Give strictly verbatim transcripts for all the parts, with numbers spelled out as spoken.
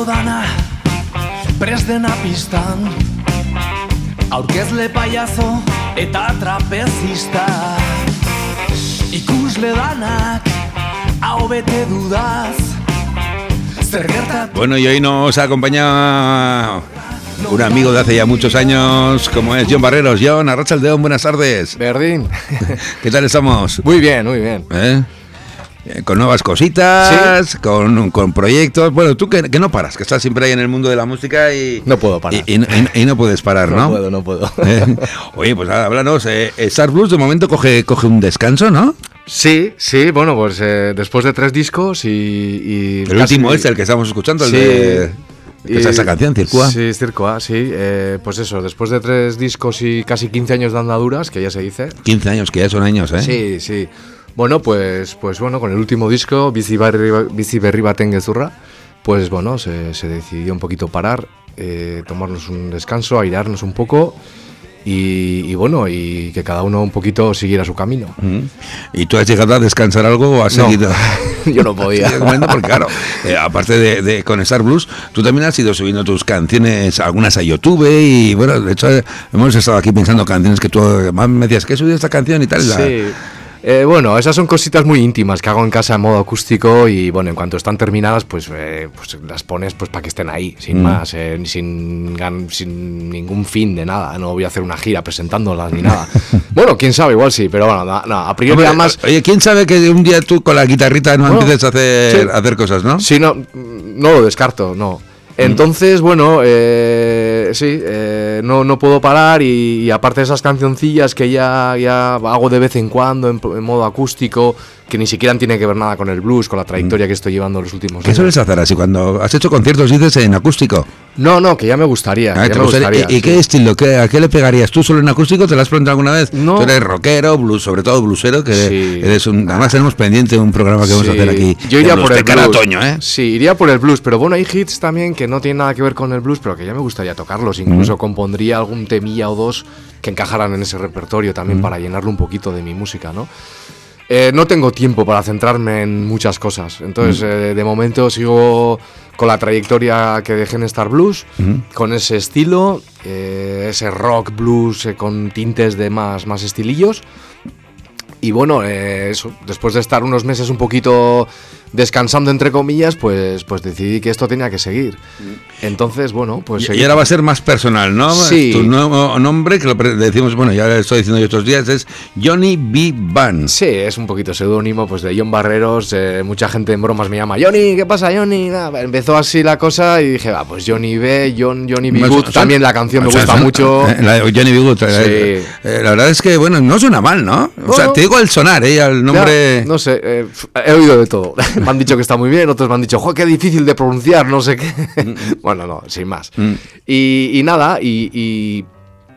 dago dana prest dena pistan, aurkezle paiazo eta trapezista, ikusle danak hau bete dudaz. Bueno, y hoy nos acompaña un amigo de hace ya muchos años, como es Jon Barreros. Jon, arratsaldeon, buenas tardes. Berdín. ¿Qué tal estamos? Muy bien, muy bien. ¿Eh? Con nuevas cositas, ¿sí? con, con proyectos. Bueno, tú que, que no paras, que estás siempre ahí en el mundo de la música y... No puedo parar. Y, y, y, y no puedes parar, ¿no? No puedo, no puedo. ¿Eh? Oye, pues háblanos. Eh, Star Blues de momento coge, coge un descanso, ¿no? Sí, sí, bueno, pues eh, después de tres discos y... y el casi... último es el que estamos escuchando, el sí, de... Y, esa, esa canción, Circoa. Sí, Circoa, sí. Eh, pues eso, después de tres discos y casi quince años de andaduras, que ya se dice. quince años, que ya son años, ¿eh? Sí, sí. Bueno, pues, pues bueno, con el último disco, Bizi Berri Baten Gezurra, pues bueno, se, se decidió un poquito parar, eh, tomarnos un descanso, airearnos un poco y, y bueno, y que cada uno un poquito siguiera su camino. Mm. ¿Y tú has llegado a descansar algo o has no, seguido? Yo no podía. Porque claro, eh, aparte de, de con Star Blues, tú también has ido subiendo tus canciones, algunas a YouTube y bueno, de hecho hemos estado aquí pensando canciones que tú más me decías que he subido esta canción y tal. Sí. La... Eh, bueno, esas son cositas muy íntimas que hago en casa en modo acústico y bueno, en cuanto están terminadas, pues, eh, pues las pones pues para que estén ahí, sin mm. más, eh, sin, sin ningún fin de nada. No voy a hacer una gira presentándolas ni nada. Bueno, quién sabe, igual sí, pero bueno, no, no, a priori Hombre, además... Oye, quién sabe que un día tú con la guitarrita no bueno, empieces a hacer, sí. a hacer cosas, ¿no? Sí, no, no lo descarto, no. Entonces, bueno, eh, sí, eh, no, no puedo parar y, y aparte de esas cancioncillas que ya, ya hago de vez en cuando en, en modo acústico, que ni siquiera tiene que ver nada con el blues, con la trayectoria que estoy llevando los últimos años. ¿Qué sueles hacer así cuando has hecho conciertos, dices, en acústico? No, no, que ya me gustaría. Ah, ya me me gustaría. gustaría ¿Y, y sí. qué estilo? ¿Qué, ¿A qué le pegarías? ¿Tú solo en acústico? ¿Te lo has preguntado alguna vez? No. Tú eres rockero, blues, sobre todo bluesero, que sí. eres un... Además tenemos pendiente un programa que vamos sí. a hacer aquí. Yo iría por el de cara blues. a otoño, ¿eh? Sí, iría por el blues, pero bueno, hay hits también que no tienen nada que ver con el blues, pero que ya me gustaría tocarlos. Incluso mm. compondría algún temilla o dos que encajaran en ese repertorio también mm. para llenarlo un poquito de mi música, ¿no? Eh, no tengo tiempo para centrarme en muchas cosas, entonces mm. eh, de momento sigo con la trayectoria que dejé en Star Blues, mm. con ese estilo, eh, ese rock blues eh, con tintes de más, más estilillos. Y bueno, eh, eso, después de estar unos meses un poquito descansando entre comillas, pues, pues decidí que esto tenía que seguir. Entonces, bueno, pues... Y, y ahora va a ser más personal, ¿no? Sí. Tu nuevo nombre, que lo decimos, bueno, ya lo estoy diciendo yo estos días, es Johnny B. Band. Sí, es un poquito seudónimo pues de Jon Barreros. Eh, mucha gente en bromas me llama Johnny, ¿qué pasa, Johnny? Nada, empezó así la cosa y dije, va, pues Johnny B, John, Johnny B. Good. También la canción me gusta mucho. La de Johnny B. Good. Sí. Eh, eh, la verdad es que, bueno, no suena mal, ¿no? O sea, te digo al sonar, ¿eh? Al nombre... Ya, no sé, eh, he oído de todo. Me han dicho que está muy bien, otros me han dicho, ¡jo, qué difícil de pronunciar! No sé qué. Bueno, no, sin más. Mm. Y, y nada, y, y,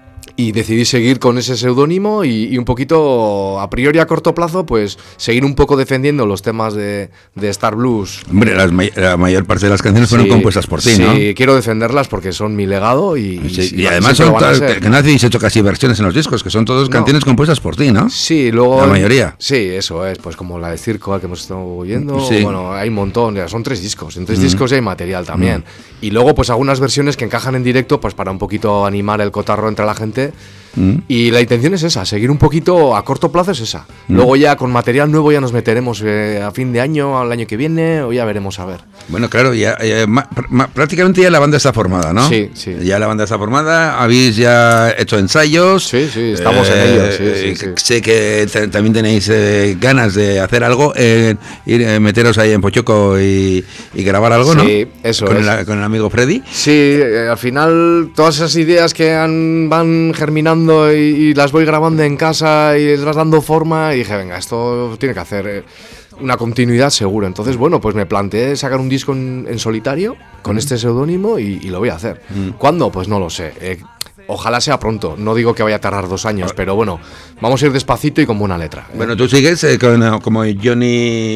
y decidí seguir con ese seudónimo y, y un poquito, a priori a corto plazo, pues seguir un poco defendiendo los temas de, de Star Blues. Hombre, las, la mayor parte de las canciones fueron sí, compuestas por ti, sí, ¿no? Sí, quiero defenderlas porque son mi legado y... Sí, y, y además son todas, que, que no habéis hecho casi versiones en los discos, que son todas no. canciones compuestas por ti, ¿no? Sí, luego... La mayoría. Sí, eso es, pues como la de Circo que hemos estado oyendo, sí. bueno, hay un montón, ya son tres discos, en tres mm. discos ya hay material también. Mm. Y luego pues algunas versiones que encajan en directo, pues para un poquito animar el cotarro entre la gente. Mm. Y la intención es esa, seguir un poquito a corto plazo es esa. Mm. Luego ya con material nuevo ya nos meteremos eh, a fin de año, al año que viene, o ya veremos a ver. Bueno, claro, ya, ya ma, ma, prácticamente ya la banda está formada, ¿no? Sí, sí. Ya la banda está formada, habéis ya hecho ensayos. Sí, sí, estamos eh, en ello. Sí, sí, sí. Sé que t- también tenéis eh, ganas de hacer algo, eh, ir eh, meteros ahí en Pochoco y, y grabar algo, sí, ¿no? Sí, eso con es. El, con el amigo Freddy. Sí, eh, al final todas esas ideas que han, van germinando y, y las voy grabando en casa y les vas dando forma y dije, venga, esto tiene que hacer eh, una continuidad seguro. Entonces, bueno, pues me planteé sacar un disco en, en solitario con mm. este seudónimo y, y lo voy a hacer. Mm. ¿Cuándo? Pues no lo sé. Eh, Ojalá sea pronto, no digo que vaya a tardar dos años, pero bueno, vamos a ir despacito y con buena letra. ¿eh? Bueno, tú sigues eh, con, como Johnny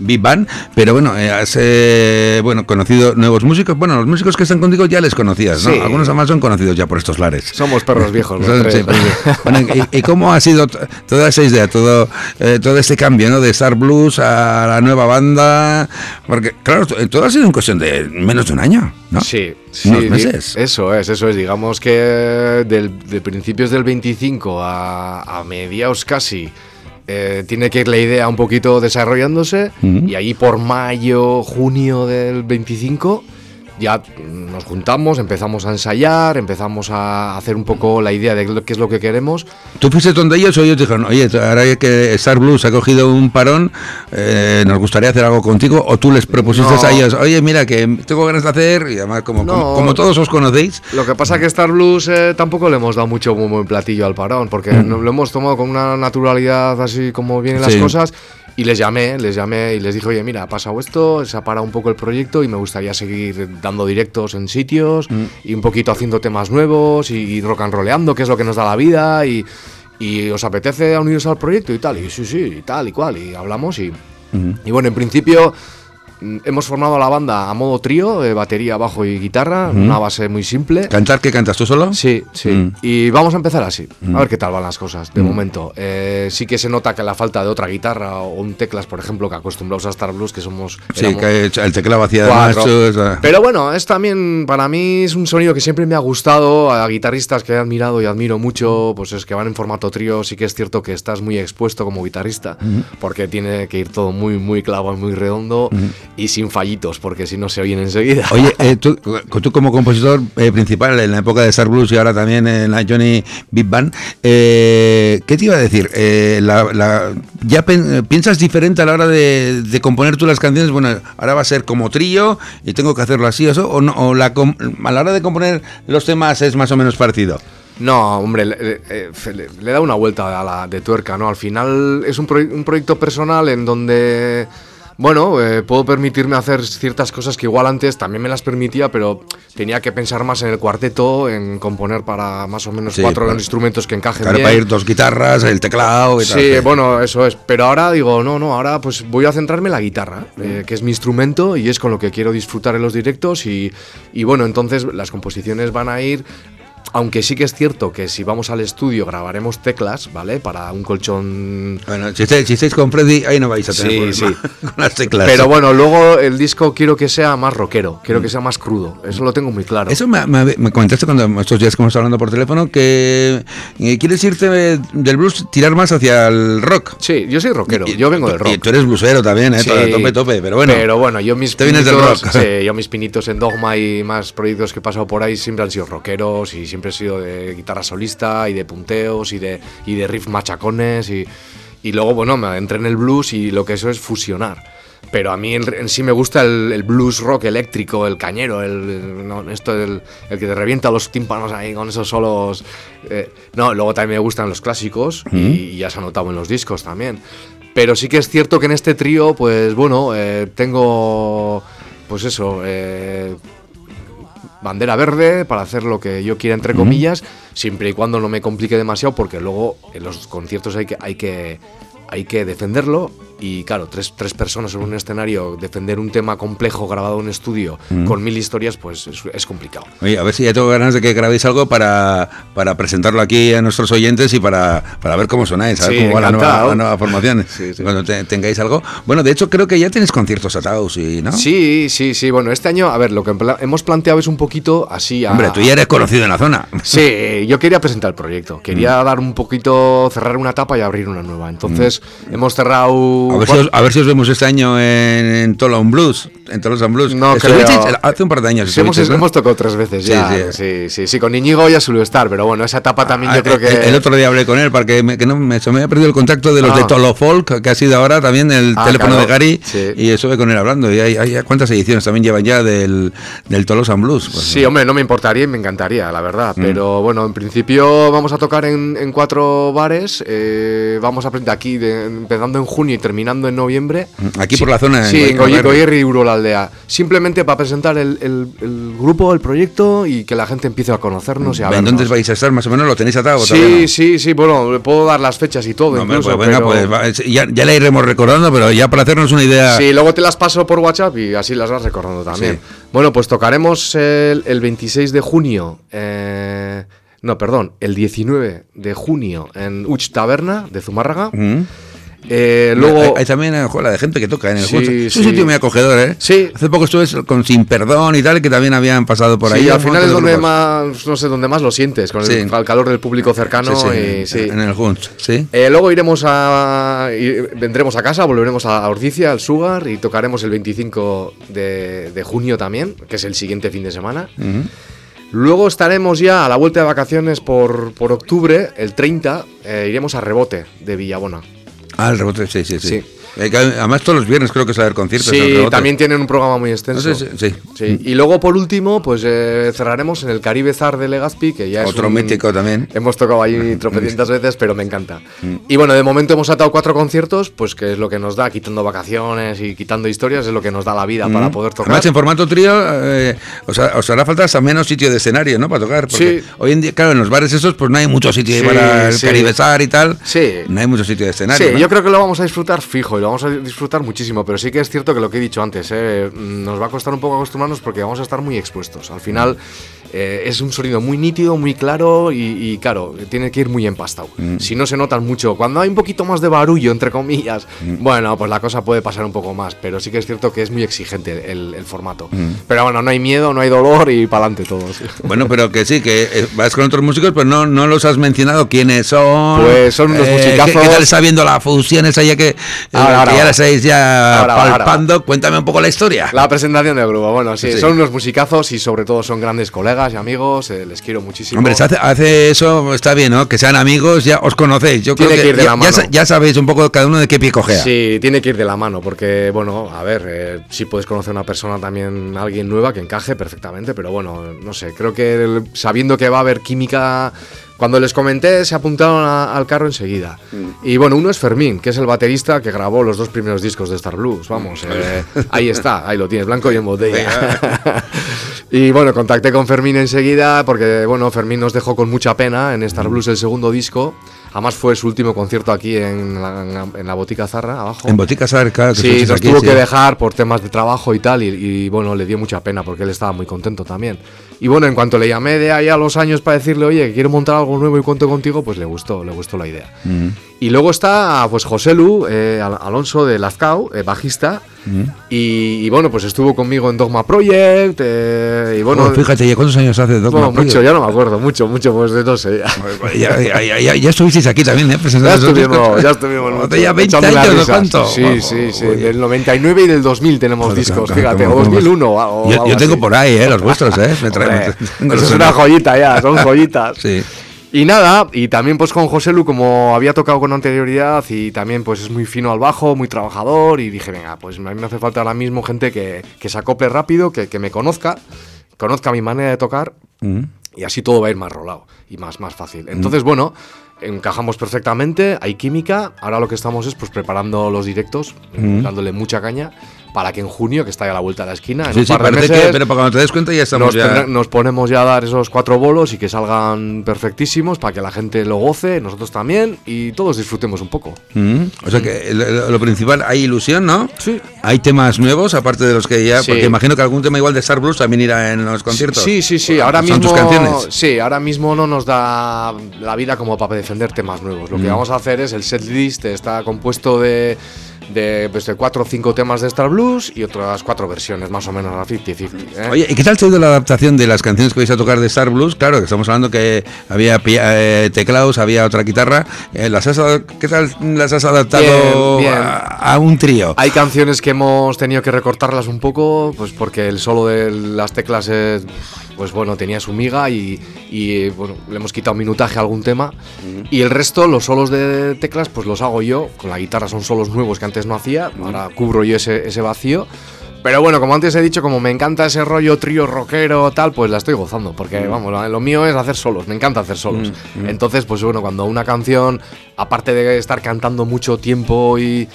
Big Band, pero bueno, eh, has eh, bueno, conocido nuevos músicos. Bueno, los músicos que están contigo ya les conocías, ¿no? Sí. Algunos además son conocidos ya por estos lares. Somos perros viejos, los Son- tres. sí, pues, bueno, ¿y, y cómo ha sido t- toda esa idea, todo, eh, todo este cambio, ¿no? De Star Blues a la nueva banda? Porque, claro, t- todo ha sido en cuestión de menos de un año, ¿no? Sí, sí, Unos di- meses. eso es, eso es. Digamos que del, de principios del veinticinco a, a mediados casi eh, tiene que ir la idea un poquito desarrollándose Ujú. y ahí por mayo, junio del veinticinco ya nos juntamos, empezamos a ensayar, empezamos a hacer un poco la idea de lo- qué es lo que queremos. ¿Tú fuiste donde ellos o ellos dijeron, oye, ahora que Star Blues ha cogido un parón, eh, nos gustaría hacer algo contigo? ¿O tú les propusiste No. a ellos, oye, mira, que tengo ganas de hacer, y además como, No. como, como todos os conocéis? Lo que pasa que Star Blues eh, tampoco le hemos dado mucho bombo en platillo al parón, porque no- lo hemos tomado con una naturalidad así como vienen las Sí. cosas. Y les llamé, les llamé y les dije, oye, mira, ha pasado esto, se ha parado un poco el proyecto y me gustaría seguir dando directos en sitios y un poquito haciendo temas nuevos y, y rock and rolleando, que es lo que nos da la vida y, y os apetece uniros al proyecto y tal. Y sí, sí, y tal y cual. Y hablamos y, y bueno, en principio mm, hemos formado la banda a modo trío, de batería, bajo y guitarra, una base muy simple. ¿Cantar qué cantas tú solo? Sí, sí. Mm. Y vamos a empezar así. A ver qué tal van las cosas, de momento. Eh, sí que se nota que la falta de otra guitarra o un teclas, por ejemplo, que acostumbrados a Star Blues, que somos... Sí, éramos que el teclado hacía cuatro. macho, esa- Pero bueno, es también, para mí es un sonido que siempre me ha gustado. A guitarristas que he admirado y admiro mucho, pues es que van en formato trío. Sí que es cierto que estás muy expuesto como guitarrista, porque tiene que ir todo muy, muy clavo y muy redondo y sin fallitos, porque si no se oyen enseguida. Oye, eh, tú, tú como compositor eh, principal en la época de Star Blues y ahora también en la Johnny Big Band, eh, ¿qué te iba a decir? Eh, la, la- ¿Ya pen- piensas diferente a la hora de, de componer tú las canciones? Bueno, ahora va a ser como trío y tengo que hacerlo así o eso, o, no, o la, com- a la hora de componer los temas es más o menos parecido. No, hombre, le, le- le- le da una vuelta a la de tuerca, ¿no? Al final es un, proye- un proyecto personal en donde, bueno, eh, puedo permitirme hacer ciertas cosas que igual antes también me las permitía, pero tenía que pensar más en el cuarteto, en componer para más o menos Sí, cuatro claro. instrumentos que encajen Claro, bien. para ir dos guitarras, el teclado y tal. Sí, bueno, eso es. Pero ahora digo, no, no, ahora pues voy a centrarme en la guitarra, eh, que es mi instrumento y es con lo que quiero disfrutar en los directos. Y, y bueno, entonces las composiciones van a ir. Aunque sí que es cierto que si vamos al estudio grabaremos teclas, ¿vale? Para un colchón. Bueno, si estáis, si estáis con Freddy, ahí no vais a tener Sí, problema con las teclas. Pero bueno, luego el disco quiero que sea más rockero, quiero que sea más crudo. Eso lo tengo muy claro. Eso me, me- me comentaste cuando estos días que hemos estado hablando por teléfono que eh, quieres irte del blues, tirar más hacia el rock. Sí, yo soy rockero, Y- yo vengo del Y rock. tú eres blusero también, ¿eh? Sí, tope, tope, pero bueno. Pero bueno, yo mis te vienes del pinitos, rock. sí, yo mis pinitos en Dogma y más proyectos que he pasado por ahí siempre han sido rockeros y siempre he sido de guitarra solista y de punteos y de, y de riff machacones y, y luego, bueno, me entré en el blues y lo que eso es fusionar. Pero a mí en, en sí me gusta el, el blues rock eléctrico, el cañero, el, el- no, esto el, el que te revienta los tímpanos ahí con esos solos. eh, no, luego también me gustan los clásicos y, y ya se ha notado en los discos también. Pero sí que es cierto que en este trío, pues bueno, eh, tengo, pues eso, eh, bandera verde para hacer lo que yo quiera, entre comillas, siempre y cuando no me complique demasiado, porque luego en los conciertos hay que, hay que, hay que defenderlo. Y claro, tres, tres personas sobre un escenario, defender un tema complejo grabado en un estudio con mil historias, pues es, es complicado. Oye, a ver si ya tengo ganas de que grabéis algo para, para presentarlo aquí a nuestros oyentes y para, para ver cómo sonáis, a ver Sí, cómo va la nueva, encantado. la nueva formación. Sí, sí. Cuando te- tengáis algo. Bueno, de hecho, creo que ya tenéis conciertos atados, y, ¿no? Sí, sí, sí. Bueno, este año, a ver, lo que pla- hemos planteado es un poquito así a... Hombre, tú ya eres conocido en la zona. Sí, yo quería presentar el proyecto. Quería dar un poquito, cerrar una etapa y abrir una nueva. Entonces, hemos cerrado... A ver, si os, a ver si os vemos este año en, en Tolón Blues, en Tolosan Blues. No ¿Estuvisteis? creo. Hace un par de años. Sí, hemos, estuvisteis, ¿no? hemos tocado tres veces Sí, ya. sí. Sí, sí, sí, con Íñigo ya suelo estar, pero bueno, esa etapa también Ah, yo creo que... el, el otro día hablé con él para que, me, que no, me, se me había perdido el contacto de los Ah. de Tolo Folk, que ha sido ahora también el Ah, teléfono claro. de Gary, Sí. y estuve con él hablando. Y hay, hay- ¿cuántas ediciones también llevan ya del, del Tolosan Blues? Pues, Sí, hombre, no me importaría y me encantaría, la verdad. Mm. Pero bueno, en principio vamos a tocar en, en cuatro bares. eh, vamos a aprender aquí, de- empezando en junio y terminando en noviembre. Aquí Sí, por la zona, en Sí, en Goyer- Goyer, Goyer y Urola aldea. Simplemente para presentar el, el, el grupo, el proyecto y que la gente empiece a conocernos y a vernos. ¿Dónde vais a estar? Más o menos lo tenéis atado. Sí, no? sí, sí, bueno, puedo dar las fechas y todo. No, incluso, pues venga, pero... pues ya, ya la iremos recordando, pero ya para hacernos una idea. Sí, luego te las paso por WhatsApp y así las vas recordando también. Sí. Bueno, pues tocaremos el, el veintiséis de junio. Eh, no, perdón, el diecinueve de junio en Uch Taberna de Zumárraga. Mm. Eh, luego hay, hay también una escuela de gente que toca en el sí, Hutch. Es sí. un sitio muy acogedor, ¿eh? Sí. Hace poco estuve con Sin Perdón y tal, que también habían pasado por sí, ahí. Y al final es donde más, no sé, donde más lo sientes, con sí. el, el calor del público cercano. Sí, sí, y, sí. En el Hutch, sí. Eh, luego iremos a, vendremos a casa, volveremos a Ordicia, al Sugar, y tocaremos el veinticinco de, de junio también, que es el siguiente fin de semana. Uh-huh. Luego estaremos ya a la vuelta de vacaciones por, por octubre, el treinta, eh, iremos a Rebote de Villabona. Ah, el Rebote, sí, sí, sí. sí. Además todos los viernes creo que es a ver conciertos. Sí, también tienen un programa muy extenso. No sé, sí, sí. sí. Y luego por último, pues eh, cerraremos en el Caribe Zar de Legazpi, que ya es otro un, mítico también. Hemos tocado ahí tropecientas veces, pero me encanta. Y bueno, de momento hemos atado cuatro conciertos, pues que es lo que nos da, quitando vacaciones y quitando historias, es lo que nos da la vida mm. para poder tocar. Además, en formato trío, eh, os, os hará falta hasta menos sitio de escenario, ¿no? Para tocar. Porque sí. hoy en día, claro, en los bares esos, pues no hay mucho sitio sí, para el sí. Caribe Zar y tal. Sí. No hay mucho sitio de escenario. Sí, ¿no? yo creo que lo vamos a disfrutar fijo y lo vamos a disfrutar muchísimo, pero sí que es cierto que lo que he dicho antes, eh, nos va a costar un poco acostumbrarnos porque vamos a estar muy expuestos. Al final eh, es un sonido muy nítido, muy claro y, y claro, tiene que ir muy empastado. Mm. Si no se notan mucho, cuando hay un poquito más de barullo, entre comillas, mm. bueno, pues la cosa puede pasar un poco más, pero sí que es cierto que es muy exigente el, el formato. Mm. Pero bueno, no hay miedo, no hay dolor y para adelante todos. Bueno, pero que sí, que vas con otros músicos, pero no, no los has mencionado quiénes son. Pues son unos eh, musicazos. ¿Qué, qué tal está viendo la fusión esa ya que, ahora, eh, ahora, que ya la estáis ya ahora, palpando? Ahora. Cuéntame un poco la historia. La presentación del grupo, bueno, sí, sí, son unos musicazos y sobre todo son grandes colegas y amigos, eh, les quiero muchísimo. Hombre, se hace, hace eso, está bien, ¿no? Que sean amigos, ya os conocéis. Yo tiene creo que, que ir de ya, la mano. Ya, ya sabéis un poco cada uno de qué pie cojea. Sí, tiene que ir de la mano, porque, bueno, a ver, eh, si puedes conocer a una persona también, alguien nueva que encaje perfectamente, pero bueno, no sé, creo que el, sabiendo que va a haber química. Cuando les comenté, se apuntaron a, al carro enseguida. Mm. Y bueno, uno es Fermín, que es el baterista que grabó los dos primeros discos de Star Blues. Vamos, eh, ahí está, ahí lo tienes, blanco y en botella. Y bueno, contacté con Fermín enseguida porque, bueno, Fermín nos dejó con mucha pena en Star Blues el segundo disco. Además fue su último concierto aquí en la, en la, en la Botica Zarra, abajo. En Botica Zarra, claro. Que sí, nos aquí, tuvo sí. que dejar por temas de trabajo y tal, y, y bueno, le dio mucha pena porque él estaba muy contento también. Y bueno, en cuanto le llamé de ahí a los años para decirle, oye, que quiero montar algo nuevo y cuento contigo, pues le gustó, le gustó la idea. Mm. Y luego está, pues, José Lu, eh, Alonso de Lazcao, eh, bajista, mm. y, y bueno, pues estuvo conmigo en Dogma Project, eh, y bueno... Oh, fíjate, ¿ya cuántos años hace Dogma bueno, Project? Mucho, ya no me acuerdo, mucho, mucho, pues no sé. Ya, ya, ya, ya, ya estuvisteis aquí también, ¿eh? Ya estuvimos, ya estuvimos. ¿Ya veinte años o cuánto? Sí, wow, sí, sí, del noventa y nueve y del dos mil tenemos joder, discos, claro, fíjate, o dos mil uno o yo, yo tengo por ahí, ¿eh? Los vuestros, ¿eh? Me traen, Hombre, eso es una joyita ya, son joyitas. Sí. Y nada, y también pues con José Lu, como había tocado con anterioridad y también pues es muy fino al bajo, muy trabajador, y dije, venga, pues a mí me hace falta ahora mismo gente que, que se acople rápido, que, que me conozca, conozca mi manera de tocar, mm. y así todo va a ir más rolado y más, más fácil. Entonces, mm. bueno, encajamos perfectamente, hay química, ahora lo que estamos es pues preparando los directos, mm. dándole mucha caña, para que en junio, que está ya a la vuelta de la esquina, en sí, un sí, par de meses, que, pero para cuando te des cuenta ya estamos nos, ya... tendrá, nos ponemos ya a dar esos cuatro bolos y que salgan perfectísimos para que la gente lo goce, nosotros también, y todos disfrutemos un poco. Mm, o sea que lo, lo principal, hay ilusión, ¿no? Sí. Hay temas nuevos, aparte de los que ya... Sí. Porque imagino que algún tema igual de Star Blues también irá en los conciertos. Sí, sí, sí. Ahora ¿Son mismo, tus canciones? Sí, ahora mismo no nos da la vida como para defender temas nuevos. Lo mm. que vamos a hacer es el setlist, está compuesto de... De, pues de cuatro o cinco temas de Star Blues y otras cuatro versiones, más o menos a cincuenta cincuenta. ¿eh? Oye, ¿y qué tal te ha ido la adaptación de las canciones que vais a tocar de Star Blues? Claro, que estamos hablando que había eh, teclados, había otra guitarra. Eh, ¿las has, ¿Qué tal las has adaptado bien, bien. A, a un trío? Hay canciones que hemos tenido que recortarlas un poco, pues porque el solo de las teclas es... pues bueno, tenía su miga y, y bueno, le hemos quitado minutaje a algún tema. Uh-huh. Y el resto, los solos de teclas, pues los hago yo. Con la guitarra son solos nuevos que antes no hacía. Uh-huh. Ahora cubro yo ese, ese vacío. Pero bueno, como antes he dicho, como me encanta ese rollo trío rockero tal, pues la estoy gozando. Porque uh-huh. vamos, lo mío es hacer solos, me encanta hacer solos. Uh-huh. Entonces, pues bueno, cuando una canción, aparte de estar cantando mucho tiempo y...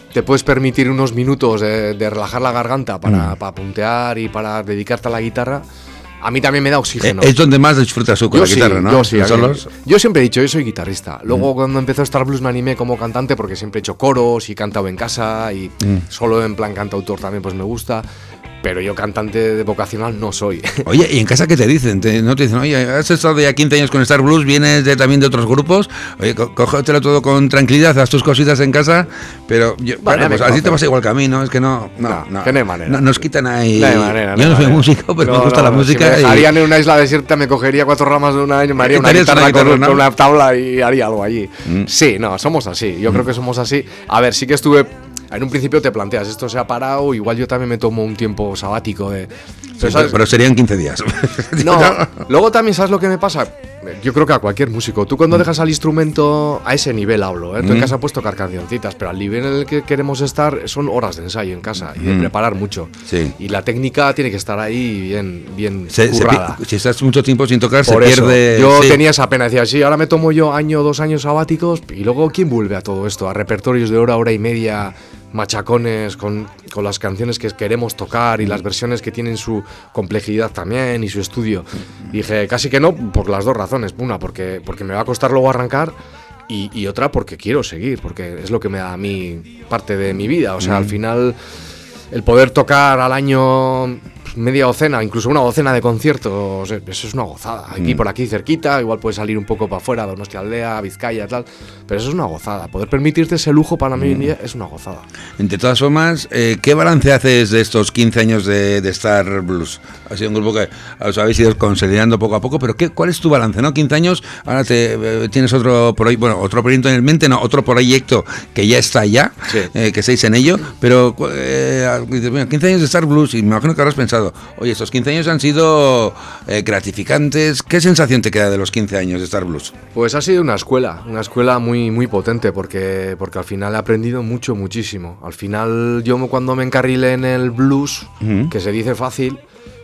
te puedes permitir unos minutos de, de relajar la garganta para, Mm. para puntear y para dedicarte a la guitarra, a mí también me da oxígeno. Es donde más disfrutas tú con Yo la sí, guitarra, ¿no? yo sí, a mí- Solos. yo siempre he dicho, yo soy guitarrista. Luego cuando empezó Star Blues me animé como cantante porque siempre he hecho coros y he cantado en casa y Mm. solo en plan cantautor también pues me gusta. Pero yo cantante de vocacional no soy. Oye, ¿y en casa qué te dicen? ¿Te, ¿No te dicen, oye, has estado ya quince años con Star Blues, vienes de, también de otros grupos? Oye, co- cógetelo todo con tranquilidad, haz tus cositas en casa, pero yo, Bueno, bueno, ya me pues así conocen. te pasa igual que a mí, ¿no? Es que no, no, No, no, que no hay manera. no- nos quitan ahí. No hay manera, yo no hay soy manera. músico, pero No, me gusta no, la no, música. Si me y- dejarían en una isla desierta, me cogería cuatro ramas de un año, me haría una Estarías guitarra, una guitarra, con, ¿no? con una tabla y haría algo allí. Mm. Sí, no, somos así. Yo creo que somos así. A ver, sí que estuve. En un principio te planteas, esto se ha parado, igual yo también me tomo un tiempo sabático de. Sí, pero, pero serían quince días. No, luego también sabes lo que me pasa. Yo creo que a cualquier músico, tú cuando dejas al instrumento a ese nivel hablo, ¿eh? Tú en Mm. casa puedes tocar cancioncitas, pero al nivel en el que queremos estar son horas de ensayo en casa y de Mm. preparar mucho. Sí. Y la técnica tiene que estar ahí bien, bien Se- se currada. pi- si estás mucho tiempo sin tocar, Por se eso, pierde. yo sí. tenía esa pena, decía, sí, ahora me tomo yo año, dos años sabáticos y luego ¿quién vuelve a todo esto? A repertorios de hora, hora y media, machacones con, con las canciones que queremos tocar y las versiones que tienen su complejidad también y su estudio. Dije, casi que no, por las dos razones. Una, porque, porque me va a costar luego arrancar y, y otra, porque quiero seguir, porque es lo que me da a mí parte de mi vida. O sea, al final, el poder tocar al año media docena, incluso una docena de conciertos, eh, eso es una gozada. Aquí Mm. por aquí cerquita, igual puedes salir un poco para afuera, Donostia Aldea, Vizcaya, tal, pero eso es una gozada. Poder permitirte ese lujo para mí hoy en día es una gozada. De todas formas, eh, ¿qué balance haces de estos quince años de, de Star Blues? Ha sido un grupo que os habéis ido consolidando poco a poco, pero ¿qué, ¿cuál es tu balance? ¿No? quince años, ahora te, eh, tienes otro proyecto, bueno, otro proyecto en mente, no, otro proyecto que ya está ya, Sí. eh, que estáis en ello, pero cu- eh, dices, bueno, quince años de Star Blues, y me imagino que habrás pensado, oye, estos quince años han sido eh, gratificantes, ¿qué sensación te queda de los quince años de Star Blues? Pues ha sido una escuela, una escuela muy, muy potente, porque, porque al final he aprendido mucho, muchísimo. Al final, yo cuando me encarrilé en el blues, Ujú. que se dice fácil,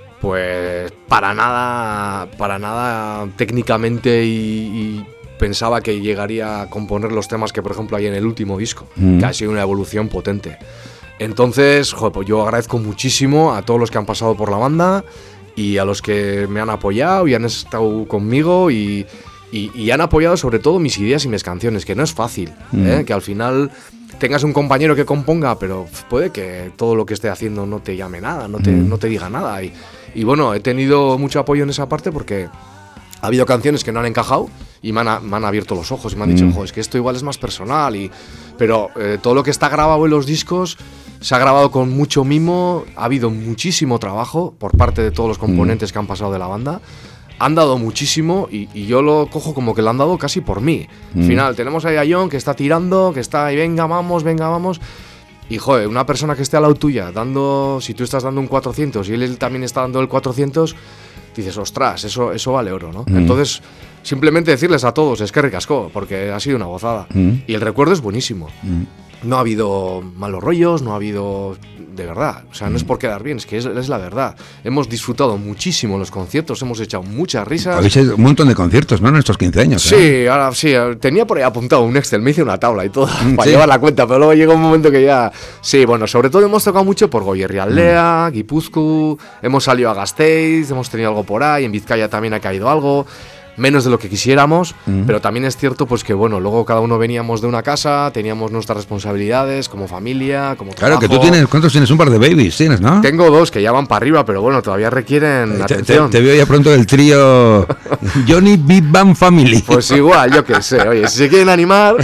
pues para nada, para nada técnicamente y, y pensaba que llegaría a componer los temas que, por ejemplo, hay en el último disco, Mm. que ha sido una evolución potente. Entonces, joder, pues yo agradezco muchísimo a todos los que han pasado por la banda y a los que me han apoyado y han estado conmigo y, y- y han apoyado sobre todo mis ideas y mis canciones, que no es fácil, Mm. ¿eh? Que al final tengas un compañero que componga, pero puede que todo lo que esté haciendo no te llame nada, no te, Mm. no te diga nada. Y, y bueno, he tenido mucho apoyo en esa parte porque ha habido canciones que no han encajado y me han, a- me han abierto los ojos y me han dicho, Mm. jo, es que esto igual es más personal. Y, pero eh, todo lo que está grabado en los discos se ha grabado con mucho mimo, ha habido muchísimo trabajo por parte de todos los componentes que han pasado de la banda. Han dado muchísimo y, y yo lo cojo como que lo han dado casi por mí. Al Mm. final tenemos ahí a John que está tirando, que está ahí, venga, vamos, venga, vamos. Y joder, una persona que esté al lado tuya, dando, si tú estás dando un cuatrocientos y él, él también está dando el cuatrocientos, dices, ostras, eso, eso vale oro, ¿no? Mm. Entonces, simplemente decirles a todos, es que ricascó, porque ha sido una gozada. Mm. Y el recuerdo es buenísimo. Mm. No ha habido malos rollos, no ha habido... De verdad, o sea, no es por quedar bien, es que es, es la verdad. Hemos disfrutado muchísimo los conciertos, hemos echado muchas risas. Habéis hecho un montón de conciertos, ¿no? En estos quince años. ¿eh? Sí, ahora sí, tenía por ahí apuntado un Excel, me hice una tabla y todo Mm, para sí. llevar la cuenta, pero luego llegó un momento que ya... Sí, bueno, sobre todo hemos tocado mucho por Goierrialdea, Guipúzcoa, hemos salido a Gasteiz, hemos tenido algo por ahí, en Vizcaya también ha caído algo, menos de lo que quisiéramos, Mm. pero también es cierto pues que bueno, luego cada uno veníamos de una casa, teníamos nuestras responsabilidades como familia, como Claro, que tú trabajo. tienes, ¿cuántos tienes? Un par de babies, tienes, ¿no? Tengo dos que ya van para arriba, pero bueno, todavía requieren Te, te, atención. te veo ya pronto el trío Johnny Big Bang Family. Pues igual, yo qué sé, oye, si se quieren animar...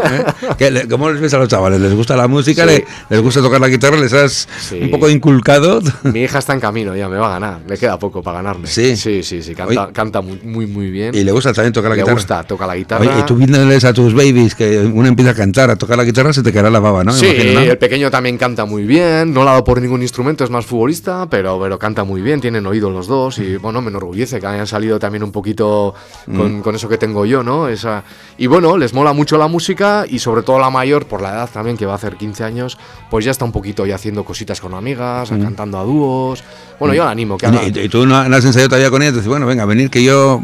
¿Qué le- ¿Cómo les ves a los chavales? ¿Les gusta la música? Sí. ¿Le- ¿Les gusta tocar la guitarra? ¿Les has Sí. un poco inculcado? Mi hija está en camino, ya me va a ganar. Le queda poco para ganarme. Sí. sí, sí, sí, canta, Oye. canta muy, muy, muy bien. ¿Y le gusta también tocar la Le guitarra? gusta, toca la guitarra. Oye, y tú viéndoles a tus babies que uno empieza a cantar, a tocar la guitarra, se te caerá la baba, ¿no? Me Sí, imagino, ¿no? el pequeño también canta muy bien. No lo ha dado por ningún instrumento, es más futbolista, pero, pero canta muy bien. Tienen oído los dos y bueno, me enorgullece que hayan salido también un poquito con, Mm. con eso que tengo yo, ¿no? Esa... Y bueno, les mola mucho la música y sobre todo la mayor, por la edad también, que va a hacer quince años, pues ya está un poquito ya haciendo cositas con amigas, cantando a dúos. Bueno, yo la animo, que haga. Mm. Y, y tú no, no has ensayado todavía con ella, te dices, bueno, venga, venir que yo hago una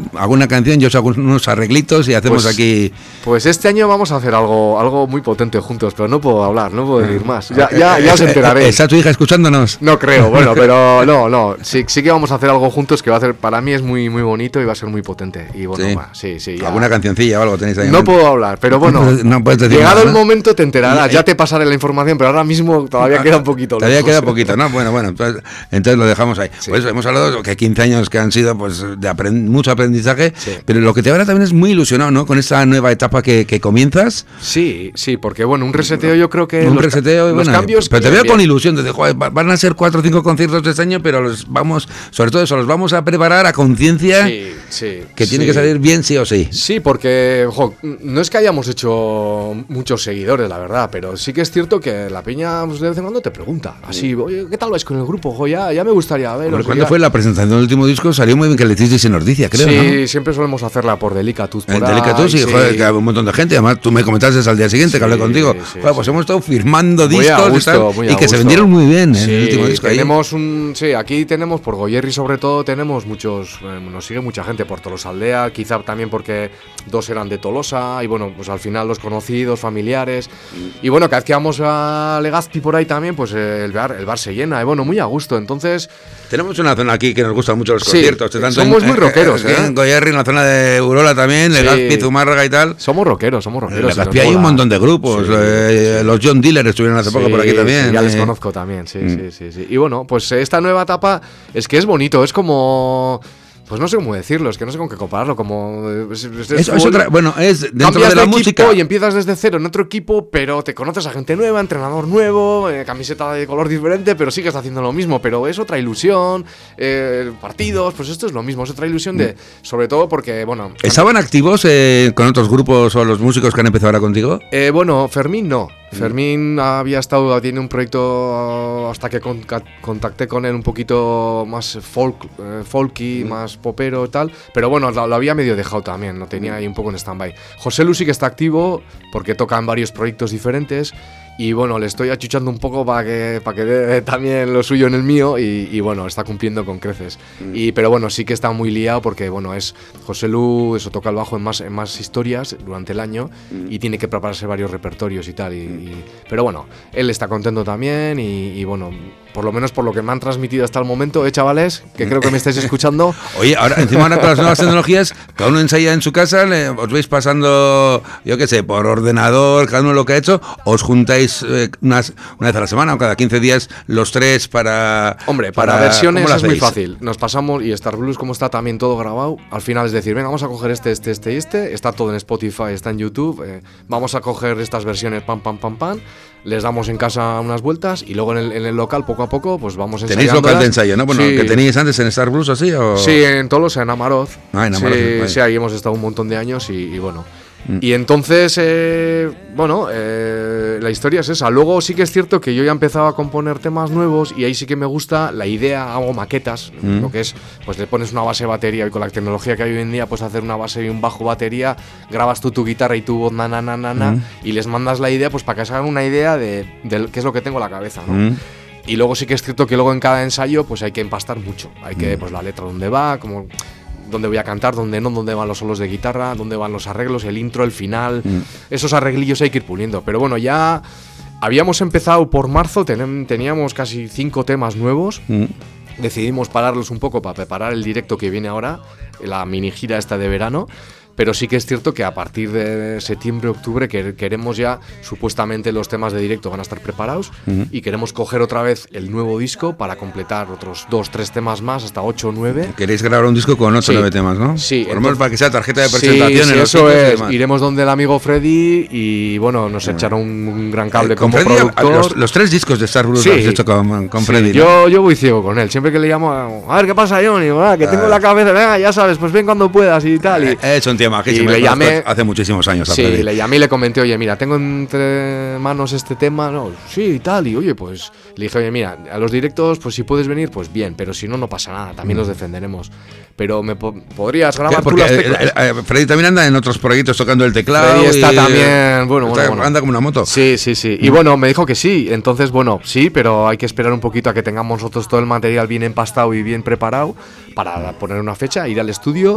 una canción, yo os hago unos arreglitos y hacemos Pues- aquí... Pues este año vamos a hacer algo, algo muy potente juntos, pero no puedo hablar, no puedo decir más. Ya, ya, ya os enteraréis. ¿Está tu hija escuchándonos? No creo, bueno, pero no, no. Sí, sí que vamos a hacer algo juntos que va a ser, para mí es muy, muy bonito y va a ser muy potente. Y bueno, Sí. va, sí, sí. ya. ¿Alguna cancioncilla o algo tenéis ahí? en No mente? puedo hablar, pero bueno, No puedes- no puedes decir llegado nada, el ¿no? momento te enterarás, ya te pasaré la información, pero ahora mismo todavía queda un poquito. Todavía lejos. queda poquito, ¿no? Bueno, bueno, entonces, entonces lo dejamos ahí. Sí. Pues hemos hablado que quince años que han sido pues de aprend- mucho aprendizaje, Sí. pero lo que te ahora también es muy ilusionado, ¿no? Con esta nueva etapa que, que comienzas, Sí, sí, porque bueno, un reseteo yo creo que un los, ca- reseteo y los bueno, cambios. pero te bien, veo con bien. ilusión, de joder, va- van a ser cuatro o cinco conciertos de este año, pero los vamos, sobre todo eso, los vamos a preparar a conciencia Sí, sí. que tiene sí. que salir bien sí o sí. Sí, porque jo, no es que hayamos hecho muchos seguidores, la verdad, pero sí que es cierto que la peña pues, de vez en cuando te pregunta, así, oye, ¿qué tal vais con el grupo? Jo, ya, ya me gustaría ver. Hombre, cuando fue la presentación del último disco salió muy bien que le hicisteis en Nordicia, creo, Sí, ¿no? siempre solemos hacerla por Delicatus. por En ahí, Delicatus y sí. joder, que había un montón de gente. Además, tú me comentaste al día siguiente que hablé Sí, contigo. sí, Joder, pues sí. hemos estado firmando Muy a discos y, gusto, tal, muy y a que se gusto. vendieron muy bien en Sí, el último disco. ahí. tenemos un, sí, aquí tenemos por Goyerri sobre todo, tenemos muchos, eh, nos sigue mucha gente por Tolosaldea, quizá también porque dos eran de Tolosa y bueno, pues al final los conocidos, familiares. Y bueno, cada vez que vamos a Legazpi por ahí también, pues eh, el bar, el bar se llena y bueno, muy a gusto. Entonces, Tenemos una zona aquí que nos gustan mucho los Sí, conciertos. tanto somos en- muy rockeros, eh, ¿eh? En Goyerri, en la zona de Urola también, Sí. Legazpi, Zumárraga y tal. somos rockeros, somos En rockeros. y nos Legazpi hay un mola. montón de grupos. Sí, eh, sí. Los John Dealer estuvieron hace poco por aquí Sí, también. sí, ya les eh. conozco también, sí, Mm. sí, sí, sí. Y bueno, pues eh, esta nueva etapa es que es bonito, es como... Pues no sé cómo decirlo, es que no sé con qué compararlo, como... eh, es- es- es Eso es fútbol- otra- bueno, es dentro Cambias de la equipo música. y empiezas desde cero en otro equipo, pero te conoces a gente nueva, entrenador nuevo, eh, camiseta de color diferente, pero sigues haciendo lo mismo. Pero es otra ilusión, eh, partidos, pues esto es lo mismo, es otra ilusión de, sobre todo porque, bueno, ¿Estaban activos eh, con otros grupos o los músicos que han empezado ahora contigo? eh, bueno, Fermín no. Fermín había estado, tiene un proyecto hasta que conca- contacté con él un poquito más folk, eh, folky, más popero y tal. Pero bueno, lo, lo había medio dejado también, lo tenía ahí un poco en stand-by. José Lu sí que está activo porque toca en varios proyectos diferentes. Y bueno, le estoy achuchando un poco para que, para que dé también lo suyo en el mío y, y bueno, está cumpliendo con creces. Y, pero bueno, sí que está muy liado porque bueno, es José Lu, eso toca el bajo en más, en más historias durante el año y tiene que prepararse varios repertorios y tal. Y, y- pero bueno, él está contento también y, y bueno, por lo menos por lo que me han transmitido hasta el momento, eh, chavales, que creo que me estáis escuchando. Oye, ahora encima ahora con las nuevas tecnologías, cada uno ensaya en su casa, le- os vais pasando, yo qué sé, por ordenador, cada uno lo que ha hecho, os juntáis eh, unas, una vez a la semana o cada quince días los tres para... Hombre, para, versiones ¿cómo lo es muy hacéis? fácil. Nos pasamos y Star Blues, como está también todo grabado, al final es decir, venga, vamos a coger este, este, este y este. Está todo en Spotify, está en YouTube. eh, vamos a coger estas versiones, pam, pam, pam, pam. Les damos en casa unas vueltas y luego en el, en el local, poco a poco, pues vamos Tenéis local ensayándolas. de ensayo, ¿no? Bueno, Sí. que teníais antes en Star Blues así o... Sí, en Tolosa, en Amaroz. Ah, en Amaroz, Sí, vale. sí, ahí hemos estado un montón de años y, y bueno. Mm. Y entonces, eh, bueno, eh, la historia es esa. Luego sí que es cierto que yo ya empezaba a componer temas nuevos y ahí sí que me gusta la idea, hago maquetas, Mm. lo que es, pues le pones una base batería y con la tecnología que hay hoy en día puedes hacer una base y un bajo batería, grabas tú tu guitarra y tu voz, na, na, na, na, na, Mm. y les mandas la idea pues para que se hagan una idea de, de qué es lo que tengo en la cabeza, ¿no? Mm. Y luego sí que es cierto que luego en cada ensayo pues hay que empastar mucho. Hay Mm. que, pues la letra dónde va, como dónde voy a cantar, dónde no, dónde van los solos de guitarra, dónde van los arreglos, el intro, el final. Mm. Esos arreglillos hay que ir puliendo. Pero bueno, ya habíamos empezado por marzo, tenem- teníamos casi cinco temas nuevos. Mm. Decidimos pararlos un poco para preparar el directo que viene ahora, la mini gira esta de verano. Pero sí que es cierto que a partir de septiembre, octubre, que queremos ya, supuestamente los temas de directo van a estar preparados Ujú. y queremos coger otra vez el nuevo disco para completar otros dos, tres temas más, hasta ocho o nueve. Queréis grabar un disco con ocho o Sí. nueve temas, ¿no? Sí, Por lo menos entonces- para que sea tarjeta de Sí, presentación sí, en los eso sitios y es. demás. Iremos donde el amigo Freddy y bueno, nos echaron un, un gran cable Eh, con como Freddy, productor. los, los tres discos de Star Blues Sí. los has hecho con, con Sí, Freddy, ¿no? yo, yo voy ciego con él. Siempre que le llamo, a ver qué pasa, Johnny, ah, que tengo Ah. la cabeza, venga, ya sabes, pues ven cuando puedas y tal. Y, He hecho un tío majísimo, y le he conozco llamé- hace muchísimos años a sí, Freddy. le llamé y le comenté, oye, mira, tengo entre manos este tema, no, sí, y tal, y oye, pues le dije, oye, mira, a los directos, pues si puedes venir, pues bien, pero si no, no pasa nada, también los defenderemos. Pero me po- podrías grabar Claro, tú porque las eh, teclas. eh, eh, Freddy también anda en otros proyectos tocando el teclado. Freddy está y, también, bueno, está- bueno, bueno. anda como una moto. Sí, sí, sí. Y bueno, me dijo que sí. Entonces, bueno, sí, pero hay que esperar un poquito a que tengamos nosotros todo el material bien empastado y bien preparado para poner una fecha, ir al estudio. Mm.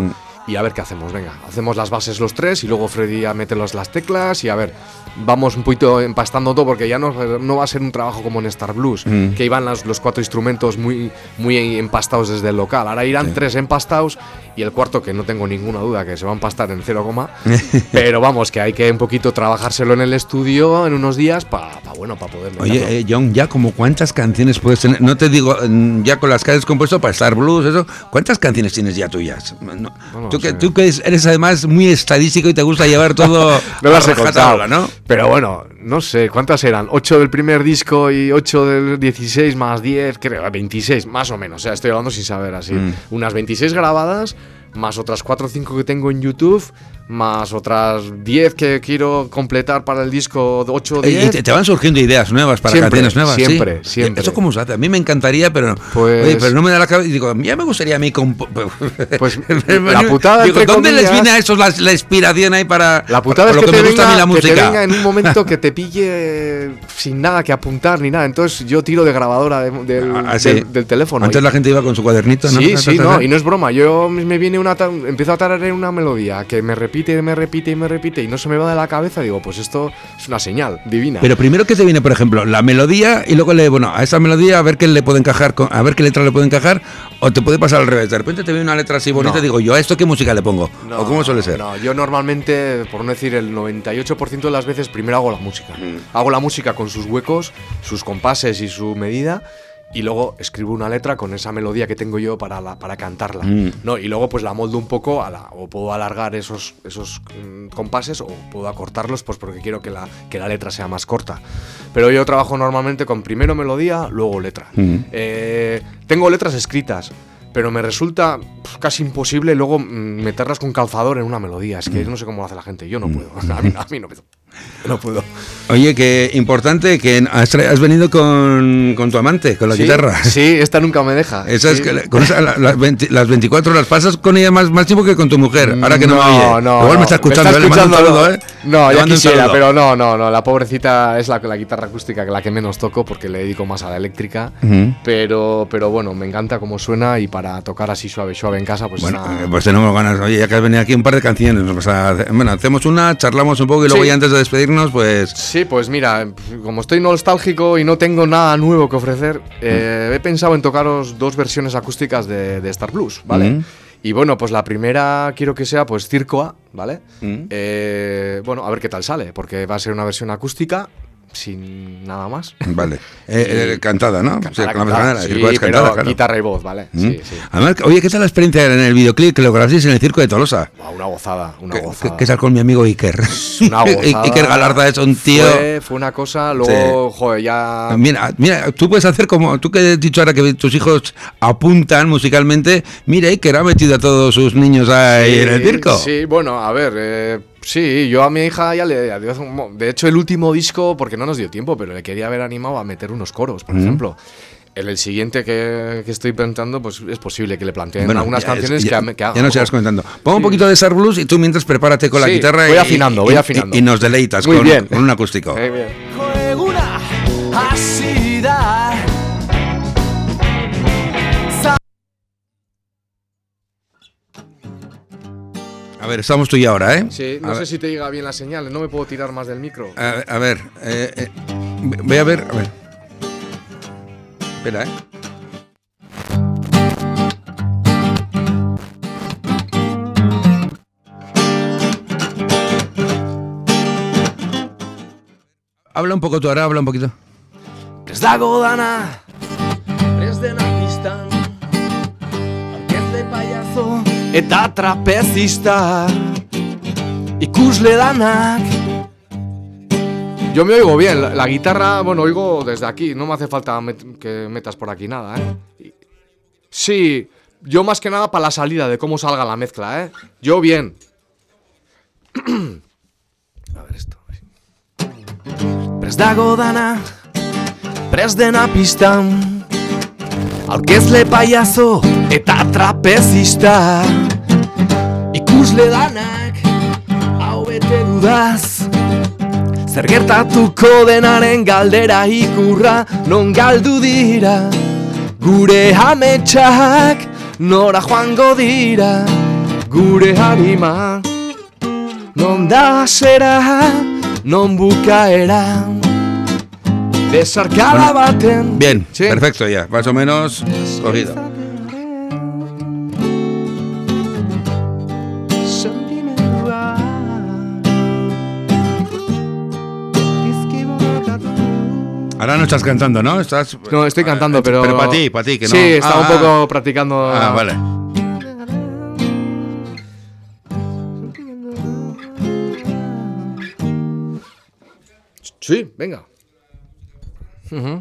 y a ver qué hacemos, venga, hacemos las bases los tres y luego Freddy ya mete los, las teclas y a ver, vamos un poquito empastando todo porque ya no, no va a ser un trabajo como en Star Blues, mm. que iban los, los cuatro instrumentos muy, muy empastados desde el local, ahora irán sí. tres empastados y el cuarto que no tengo ninguna duda que se va a empastar en cero coma, pero vamos, que hay que un poquito trabajárselo en el estudio en unos días para pa, bueno, para poder meterlo. Oye, eh, John, ya como cuántas canciones puedes tener, no te digo ya con las que has compuesto para Star Blues, eso, ¿cuántas canciones tienes ya tuyas? No, bueno, tú, que, tú que eres además muy estadístico y te gusta llevar todo no las he contado, ¿no? Pero bueno, no sé, ¿cuántas eran? ocho del primer disco y ocho del dieciséis más diez, creo, veintiséis, más o menos, o sea, estoy hablando sin saber así. Mm. Unas veintiséis grabadas, más otras cuatro o cinco que tengo en YouTube, más otras diez que quiero completar para el disco ocho o diez. Y te, te van surgiendo ideas nuevas para siempre, canciones nuevas. Siempre, ¿sí? siempre. ¿Eso cómo se hace? A mí me encantaría, pero, pues, oye, pero no me da la cabeza. Y digo, ya me gustaría a mí. Comp- pues la putada. Digo, ¿dónde comillas, les viene a esos la, la inspiración ahí para. La putada para es que, lo que, te me gusta venga, a mí la música? Que te venga en un momento que te pille sin nada que apuntar ni nada. Entonces yo tiro de grabadora de, del, ah, sí. del, del teléfono. Antes y, la gente iba con su cuadernito, ¿no? Sí, sí, no, y no es broma. Yo me viene una. Empiezo a tararear una melodía que me repite y me repite y me repite y no se me va de la cabeza, digo, pues esto es una señal divina. Pero primero que te viene, por ejemplo, la melodía y luego le, bueno, a esa melodía a ver qué le puede encajar, a ver qué letra le puede encajar, o te puede pasar al revés. De repente te viene una letra así bonita, no. y digo, yo a esto qué música le pongo, no, o cómo suele ser. No, yo normalmente, por no decir el noventa y ocho por ciento de las veces, primero hago la música. Mm. Hago la música con sus huecos, sus compases y su medida. Y luego escribo una letra con esa melodía que tengo yo para, la, para cantarla, mm. ¿no? Y luego pues la moldo un poco, a la, o puedo alargar esos, esos mm, compases o puedo acortarlos pues porque quiero que la, que la letra sea más corta. Pero yo trabajo normalmente con primero melodía, luego letra. Mm. Eh, tengo letras escritas, pero me resulta casi imposible luego meterlas con calzador en una melodía. Es que mm. no sé cómo lo hace la gente, yo no puedo. A mí, a mí no, no puedo. Oye, que importante que has, has venido con, con tu amante, con la ¿Sí? guitarra. Sí, esta nunca me deja. Esa sí. es que, con esa, la, las, veinte, las veinticuatro horas pasas con ella más, más tiempo que con tu mujer. Ahora que no, no me oye. No, Igual no. me está escuchando. Me está escuchando le mando un saludo, ¿eh? No, ya quisiera, pero no, no, no. La pobrecita es la, la guitarra acústica la que menos toco porque le dedico más a la eléctrica. Uh-huh. Pero, pero bueno, me encanta cómo suena y para tocar así suave, suave en casa, pues bueno, una... pues tenemos ganas. Oye, ya que has venido aquí un par de canciones, o sea, bueno, hacemos una, charlamos un poco y luego sí. ya antes de despedirnos, pues... Sí, pues mira, como estoy nostálgico y no tengo nada nuevo que ofrecer, eh, mm. he pensado en tocaros dos versiones acústicas de, de Star Blues, ¿vale? Mm. Y bueno, pues la primera quiero que sea pues Circoa, ¿vale? Mm. Eh, bueno, a ver qué tal sale, porque va a ser una versión acústica sin nada más. Vale. Eh, eh, cantada, ¿no? Cantada, sí, cantada, cantada, sí, pero cantada, claro. Guitarra y voz, ¿vale? Mm. Sí, sí. Además, oye, ¿qué tal la experiencia en el videoclip que lo grabasteis en el Circo de Tolosa? Wow, una gozada, una que, gozada. Que tal con mi amigo Iker. Una gozada. Iker Galarda es un tío... Fue, fue una cosa, luego, sí. joder, ya... Mira, mira, tú puedes hacer como... Tú que has dicho ahora que tus hijos apuntan musicalmente, mira, Iker ha metido a todos sus niños ahí sí, en el circo. Sí, bueno, a ver... Eh, Sí, yo a mi hija ya le... De hecho, el último disco, porque no nos dio tiempo, pero le quería haber animado a meter unos coros, por mm. ejemplo. En el siguiente que, que estoy pensando, pues es posible que le planteen bueno, algunas canciones es, ya, que, que haga. Ya nos irás comentando. Pon sí. un poquito de Star Blues y tú mientras prepárate con sí, la guitarra. Voy afinando, y, voy afinando. Y, y nos deleitas con, con un acústico. Muy bien. A ver, estamos tú y ahora, ¿eh? Sí, no a sé ver. si te llega bien la señal, no me puedo tirar más del micro. A, a ver, eh, eh, voy a ver, a ver. Espera, ¿eh? Habla un poco tú ahora, habla un poquito. Ez dago dana, ez dena pistan, aurkezle payazo eta trapezista, ikusle danak. Yo me oigo bien, la, la guitarra, bueno, oigo desde aquí, no me hace falta met- que metas por aquí nada, ¿eh? Sí, yo más que nada para la salida, de cómo salga la mezcla, ¿eh? Yo bien. A ver esto. Prest dago dana, prest dena pistan, aurkezle payazo eta trapezista, ikusle danak, hau bete dudaz, zer gertatuko denaren galdera ikurra, non galdu dira, gure ametsak nora joango dira, gure harima. Non da zera, non bukaera. Besarkada baten. Bien, ¿Sí? Perfecto ya, más o menos cogido. Ahora no estás cantando, ¿no? Estás... No, estoy cantando, pero... Pero para ti, para ti, que no... Sí, estaba ah, un poco practicando... Ah, vale. Sí, venga. Uh-huh.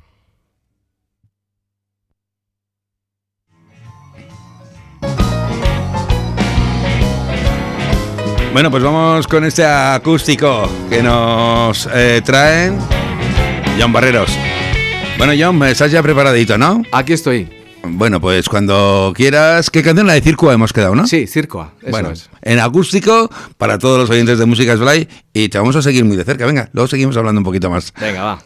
Bueno, pues vamos con este acústico que nos eh, traen John Barreros. Bueno, John, estás ya preparadito, ¿no? Aquí estoy. Bueno, pues cuando quieras... ¿Qué canción? La de Circoa hemos quedado, ¿no? Sí, Circoa, eso bueno, es. En acústico, para todos los oyentes de Música Fly, y te vamos a seguir muy de cerca. Venga, luego seguimos hablando un poquito más. Venga, va.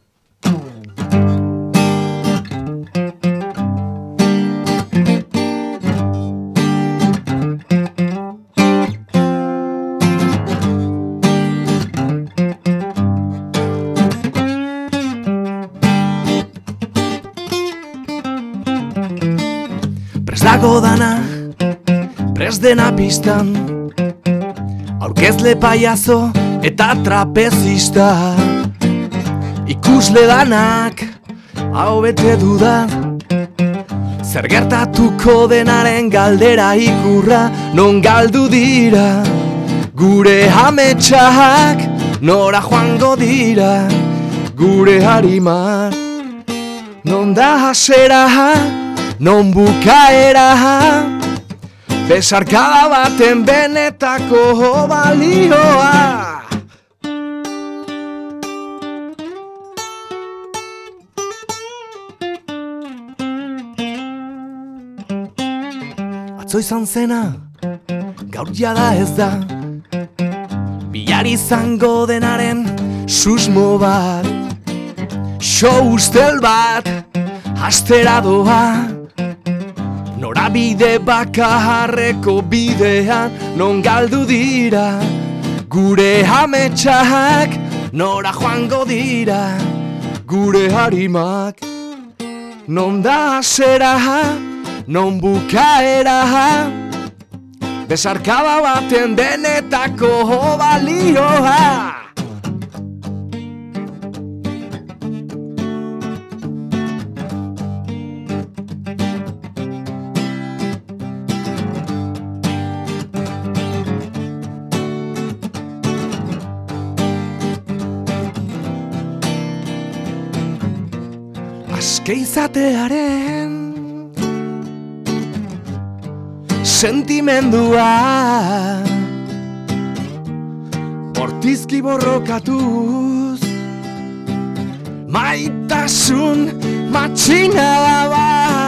Dago dana, prest dena pistan, aurkezle paiazo eta trapezista. Ikusle danak, hau bete duda, zer gertatuko denaren galdera ikurra, non galdu dira, gure ametsak, nora joango dira, gure harima, non da hasera, non bukaera, besarkada baten benetako balioa. Atzo izan zena, gaur jada ez da, bihar izango denaren susmo bat, show ustel bat, astera doa. Norabide bakarreko bidean, non galdu dira, gure ametsak, nora joango dira, gure harimak. Non da zera, non bukaera, besarkada baten benetako balioa. Aske izatearen sentimendua, bortizki borrokatuz, maitasun matxina bat.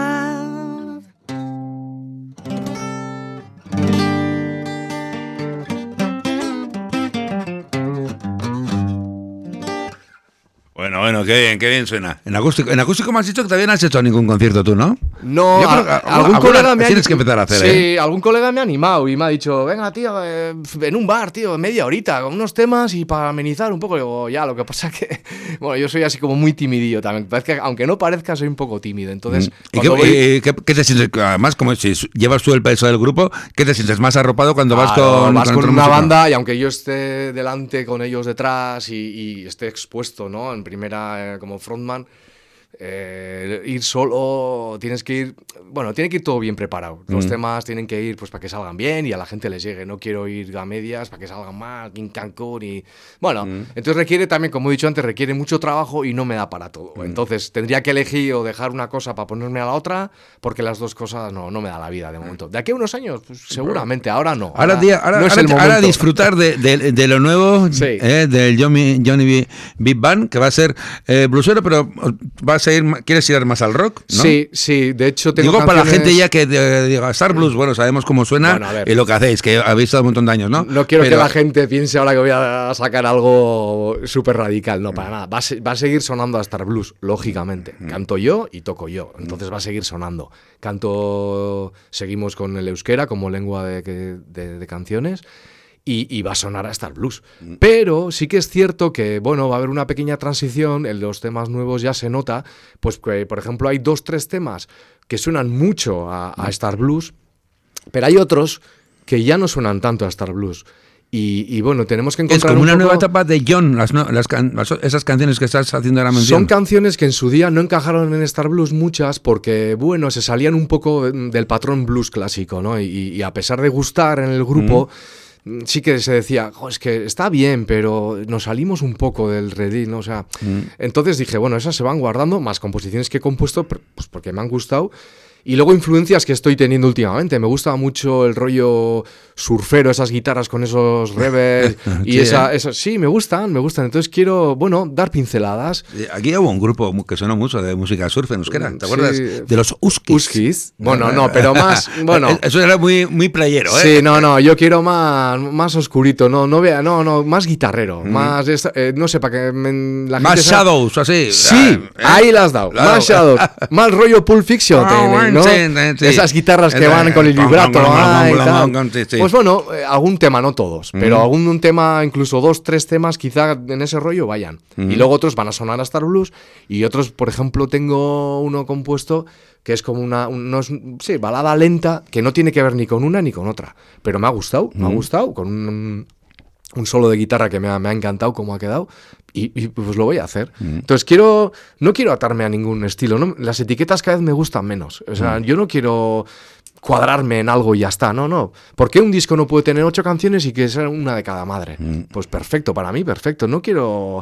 Bueno, bueno, qué bien, qué bien suena. En acústico, en acústico me has dicho que todavía no has hecho ningún concierto tú, ¿no? No, Yo creo que a, algún, algún colega me ha tienes que empezar a hacer, Sí, ¿eh? algún colega me ha animado y me ha dicho, venga, tío, eh, en un bar, tío, media horita, con unos temas y para amenizar un poco. Digo, ya, lo que pasa que, bueno, yo soy así como muy timidillo también. Parece que, aunque no parezca, soy un poco tímido. Entonces, ¿Y qué, voy... eh, qué, qué te sientes? Además, como si llevas tú el peso del grupo, ¿qué te sientes más arropado cuando vas Claro, con, vas con, con otro una músico? banda y aunque yo esté delante con ellos detrás y, y esté expuesto, ¿no? En primera eh, como frontman, eh, ir solo tienes que ir, bueno, tiene que ir todo bien preparado. Los mm. temas tienen que ir pues para que salgan bien y a la gente les llegue. No quiero ir a medias para que salgan mal, King Cancún y bueno, mm. entonces requiere también, como he dicho antes, requiere mucho trabajo y no me da para todo. Mm. Entonces tendría que elegir o dejar una cosa para ponerme a la otra porque las dos cosas no, no me da la vida de momento. De aquí a unos años, pues, seguramente, ahora no. Ahora, ahora, tía, ahora, no es ahora, el momento. ahora disfrutar de, de, de lo nuevo, sí. eh, del Johnny, Johnny Big Band, que va a ser eh, bluesero, pero va a vas a ir, quieres ir más al rock, ¿no? Sí, sí, de hecho tengo Digo canciones... para la gente ya que eh, diga Star Blues, bueno, sabemos cómo suena Bueno, a ver. y lo que hacéis, que habéis estado un montón de años, ¿no? No quiero Pero- que la gente piense ahora que voy a sacar algo súper radical, no, para nada. Va a, se- va a seguir sonando a Star Blues, lógicamente. Canto yo y toco yo, entonces va a seguir sonando. Canto, seguimos con el euskera como lengua de, que- de- de canciones. Y, y va a sonar a Star Blues. Pero sí que es cierto que, bueno, va a haber una pequeña transición. En los temas nuevos ya se nota, pues que, por ejemplo, hay dos, tres temas que suenan mucho a, a Star Blues, pero hay otros que ya no suenan tanto a Star Blues. Y, y bueno, tenemos que Es encontrar como un una poco- nueva etapa de John, las, no- las can- las- esas canciones que estás haciendo ahora mención. Son canciones que en su día no encajaron en Star Blues muchas porque, bueno, se salían un poco del patrón blues clásico, ¿no? Y, y a pesar de gustar en el grupo, mm. sí que se decía, "Jo, es que está bien, pero nos salimos un poco del redil, ¿no? O sea, entonces dije, bueno, esas se van guardando, más composiciones que he compuesto, pues porque me han gustado. Y luego influencias que estoy teniendo últimamente. Me gusta mucho el rollo surfero, esas guitarras con esos reverbs y Sí, esa, ¿eh? eso, sí, me gustan, me gustan. Entonces quiero, bueno, dar pinceladas. Eh, Aquí hubo un grupo que sonó mucho de música surf en euskera, ¿te acuerdas? Sí. De los Huskies. Huskies. Bueno, no, pero más, bueno. Eso era muy, muy playero, ¿eh? Sí, no, no, yo quiero más, más oscurito, no, no vea, no, no, más guitarrero, más, esta- eh, no sé, para que me- la Más gente sea- Shadows, así. Sí, ¿eh? ahí las has dado. Claro. Más Shadows, más rollo Pulp Fiction, Ah, ¿no? sí, sí. Esas guitarras que Esa- van con el vibrato. ah, y tal. Sí, sí. Pues bueno, eh, algún tema, no todos, pero Mm. algún un tema, incluso dos, tres temas, quizá en ese rollo vayan. Mm. Y luego otros van a sonar a Star Blues y otros, por ejemplo, tengo uno compuesto que es como una, unos, sí, balada lenta que no tiene que ver ni con una ni con otra, pero me ha gustado, me ha Mm. gustado, con un, un solo de guitarra que me ha, me ha encantado cómo ha quedado y, y, pues lo voy a hacer. Entonces quiero, no quiero atarme a ningún estilo, ¿no? Las etiquetas cada vez me gustan menos, o sea, yo no quiero cuadrarme en algo y ya está, no, no. ¿Por qué un disco no puede tener ocho canciones y que sea una de cada madre? Pues perfecto, para mí perfecto, no quiero...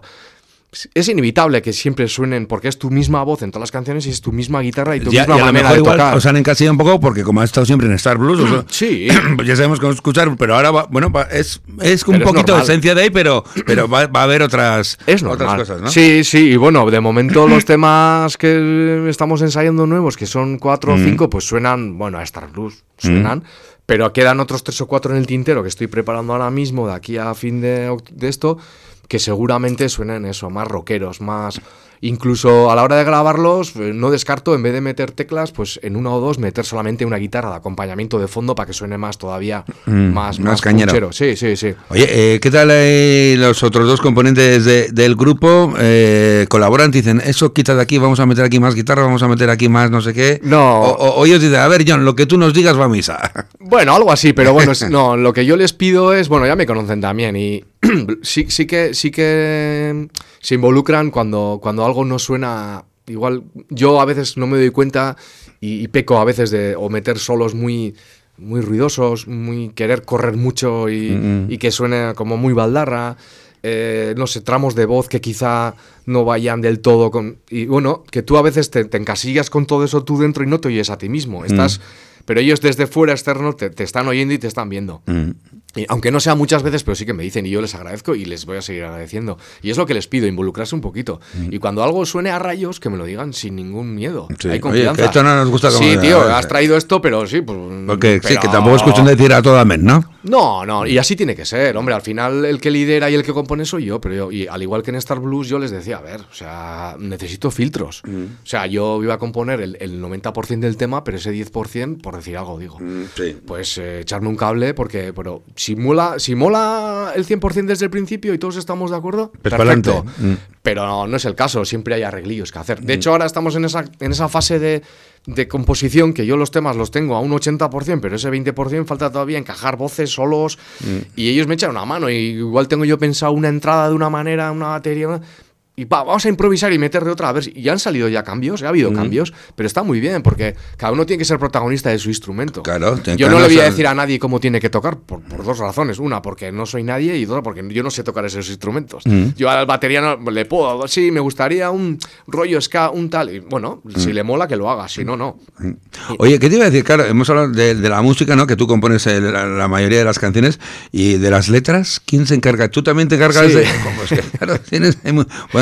Es inevitable que siempre suenen porque es tu misma voz en todas las canciones y es tu misma guitarra y tu Ya, misma y a lo manera mejor de igual tocar. os han encasillado un poco porque como has estado siempre en Star Blues, o sea, Sí. pues ya sabemos cómo escuchar, pero ahora va, bueno, va- es, es un Pero es poquito de normal. esencia de ahí, pero, pero va, va a haber otras, Es otras normal. cosas, ¿no? Sí, sí, y bueno, de momento los temas que estamos ensayando nuevos, que son cuatro o cinco, pues suenan, bueno, a Star Blues, suenan, pero quedan otros tres o cuatro en el tintero que estoy preparando ahora mismo, de aquí a fin de, oct- de esto, que seguramente suenen eso, más rockeros, más... Incluso a la hora de grabarlos, eh, no descarto, en vez de meter teclas, pues en una o dos, meter solamente una guitarra de acompañamiento de fondo para que suene más todavía, Mm, más, más más cañero. punchero. Sí, sí, sí. Oye, eh, ¿qué tal eh, los otros dos componentes de- del grupo? Eh, colaboran, te dicen, eso quita de aquí, vamos a meter aquí más guitarra, vamos a meter aquí más no sé qué. No. O, o- o ellos dicen, a ver, John, lo que tú nos digas va a misa. Bueno, algo así, pero bueno, es- no, lo que yo les pido es, bueno, ya me conocen también y sí, sí que sí que se involucran cuando, cuando algo no suena igual. Yo a veces no me doy cuenta y, y peco a veces de o meter solos muy muy ruidosos, muy querer correr mucho y, Mm. y que suene como muy baldarra. Eh, no sé, tramos de voz que quizá no vayan del todo con... Y bueno, que tú a veces te, te encasillas con todo eso tú dentro y no te oyes a ti mismo. Estás... Pero ellos desde fuera, externo, te, te están oyendo y te están viendo. Mm. Y aunque no sea muchas veces, pero sí que me dicen y yo les agradezco y les voy a seguir agradeciendo. Y es lo que les pido, involucrarse un poquito. Y cuando algo suene a rayos, que me lo digan sin ningún miedo. Sí. Hay Oye, confianza. que esto no nos gusta como- Sí, tío, a ver, has traído esto, pero sí, pues... Porque sí, pero- que tampoco escuchan decir a todo amén, ¿no? No, no, y así tiene que ser, hombre, al final el que lidera y el que compone soy yo, pero yo, y al igual que en Star Blues yo les decía, a ver, o sea, necesito filtros. O sea, yo iba a componer el, el noventa por ciento del tema, pero ese diez por ciento, por decir algo, digo, Sí. pues eh, echarme un cable, porque, pero si mola, si mola el cien por ciento desde el principio y todos estamos de acuerdo, Pues perfecto. pa'lante. Mm. Pero no, no es el caso, siempre hay arreglillos que hacer. De hecho, ahora estamos en esa, en esa fase de, de composición que yo los temas los tengo a un ochenta por ciento, pero ese veinte por ciento falta todavía encajar voces solos y ellos me echan una mano. Y igual tengo yo pensado una entrada de una manera, una batería... una- Y pa, vamos a improvisar y meter de otra. A ver, si- y han salido ya cambios, ha habido cambios, pero está muy bien porque cada uno tiene que ser protagonista de su instrumento. Claro, te- Yo cada no le uno voy a sabe- decir a nadie cómo tiene que tocar por, por dos razones. Una, porque no soy nadie y otra, porque yo no sé tocar esos instrumentos. Yo al batería no, le puedo, sí, me gustaría un rollo ska, un tal. Y bueno, si le mola que lo haga, si no, no. Oye, ¿qué te iba a decir? Claro, hemos hablado de, de la música, ¿no? Que tú compones el- la, la mayoría de las canciones y de las letras, ¿quién se encarga? ¿Tú también te encargas Sí. de...? Como es que, claro, tienes... hay mu- Bueno,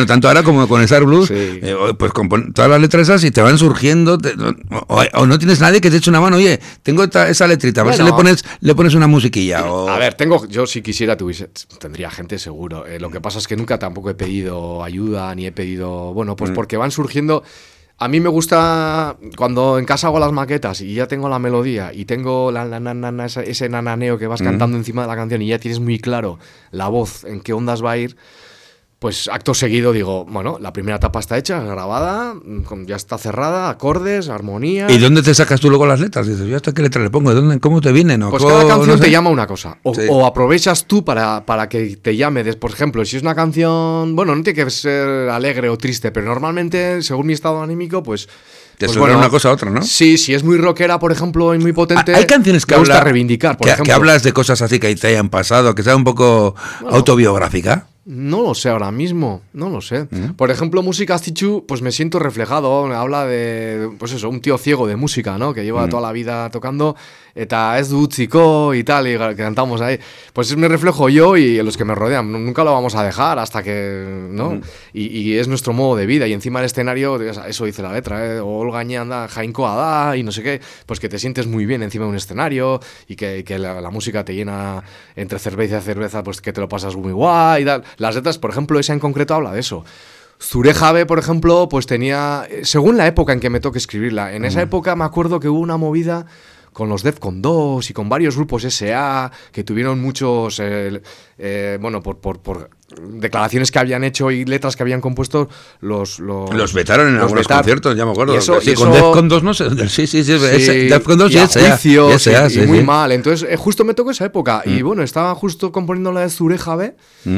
bueno, tanto ahora como con Star Blues, Sí. eh, pues con todas las letras esas y te van surgiendo, te, o, o no tienes nadie que te eche una mano, oye, tengo esta, esa letrita, a ver Bueno. si le pones, le pones una musiquilla. O... A ver, tengo, yo si quisiera tuviese, tendría gente seguro. Eh, lo que pasa es que nunca tampoco he pedido ayuda, ni he pedido, bueno, pues Mm. porque van surgiendo. A mí me gusta cuando en casa hago las maquetas y ya tengo la melodía y tengo la, la, la, la, la, ese, ese nananeo que vas Mm. cantando encima de la canción y ya tienes muy claro la voz, en qué ondas va a ir. Pues acto seguido digo, bueno, la primera etapa está hecha, grabada, con- ya está cerrada, acordes, armonía. ¿Y dónde te sacas tú luego las letras? Dices, ¿yo hasta qué letra le pongo? ¿De dónde, ¿Cómo te vienen? ¿O Pues cómo- cada canción no sé? te llama una cosa. O, Sí. o aprovechas tú para, para que te llame. des- Por ejemplo, si es una canción, bueno, no tiene que ser alegre o triste, pero normalmente, según mi estado anímico, pues. Te pues suena una cosa a otra, ¿no? Sí, si es muy rockera, por ejemplo, y muy potente. Hay canciones que, me gusta habla- reivindicar, por que, ejemplo. que hablas de cosas así que te hayan pasado, que sea un poco autobiográfica. No lo sé ahora mismo, no lo sé. Mm. Por ejemplo, Música Stichu, pues me siento reflejado. Habla de, pues eso, un tío ciego de música, ¿no? Que lleva Mm. toda la vida tocando, eta ez du utziko y tal, y cantamos ahí. Pues me reflejo yo y los que me rodean. Nunca lo vamos a dejar hasta que, ¿no? Mm. Y, y es nuestro modo de vida. Y encima el escenario, eso dice la letra, ¿eh? Olga anda jainkoa da y no sé qué. Pues que te sientes muy bien encima de un escenario y que, que la, la música te llena entre cerveza y cerveza, pues que te lo pasas muy guay y tal. Las letras, por ejemplo, esa en concreto habla de eso. Zure Jabe, por ejemplo, pues tenía, según la época en que me toque escribirla, en esa época me acuerdo que hubo una movida con los Defcon dos y con varios grupos S A que tuvieron muchos, eh, eh, bueno, por, por, por declaraciones que habían hecho y letras que habían compuesto, los... Los, Los vetaron en los algunos vetar- conciertos, ya me acuerdo. Y eso- sí, y con eso- Defcon dos no sé. Sí, sí, sí. ese- Sí, Defcon dos y y a S A. juicios, S A, y, sí, y muy sí. mal. Entonces, eh, justo me tocó esa época. Y Mm. bueno, estaba justo componiendo la de Zure Jabe. Mm.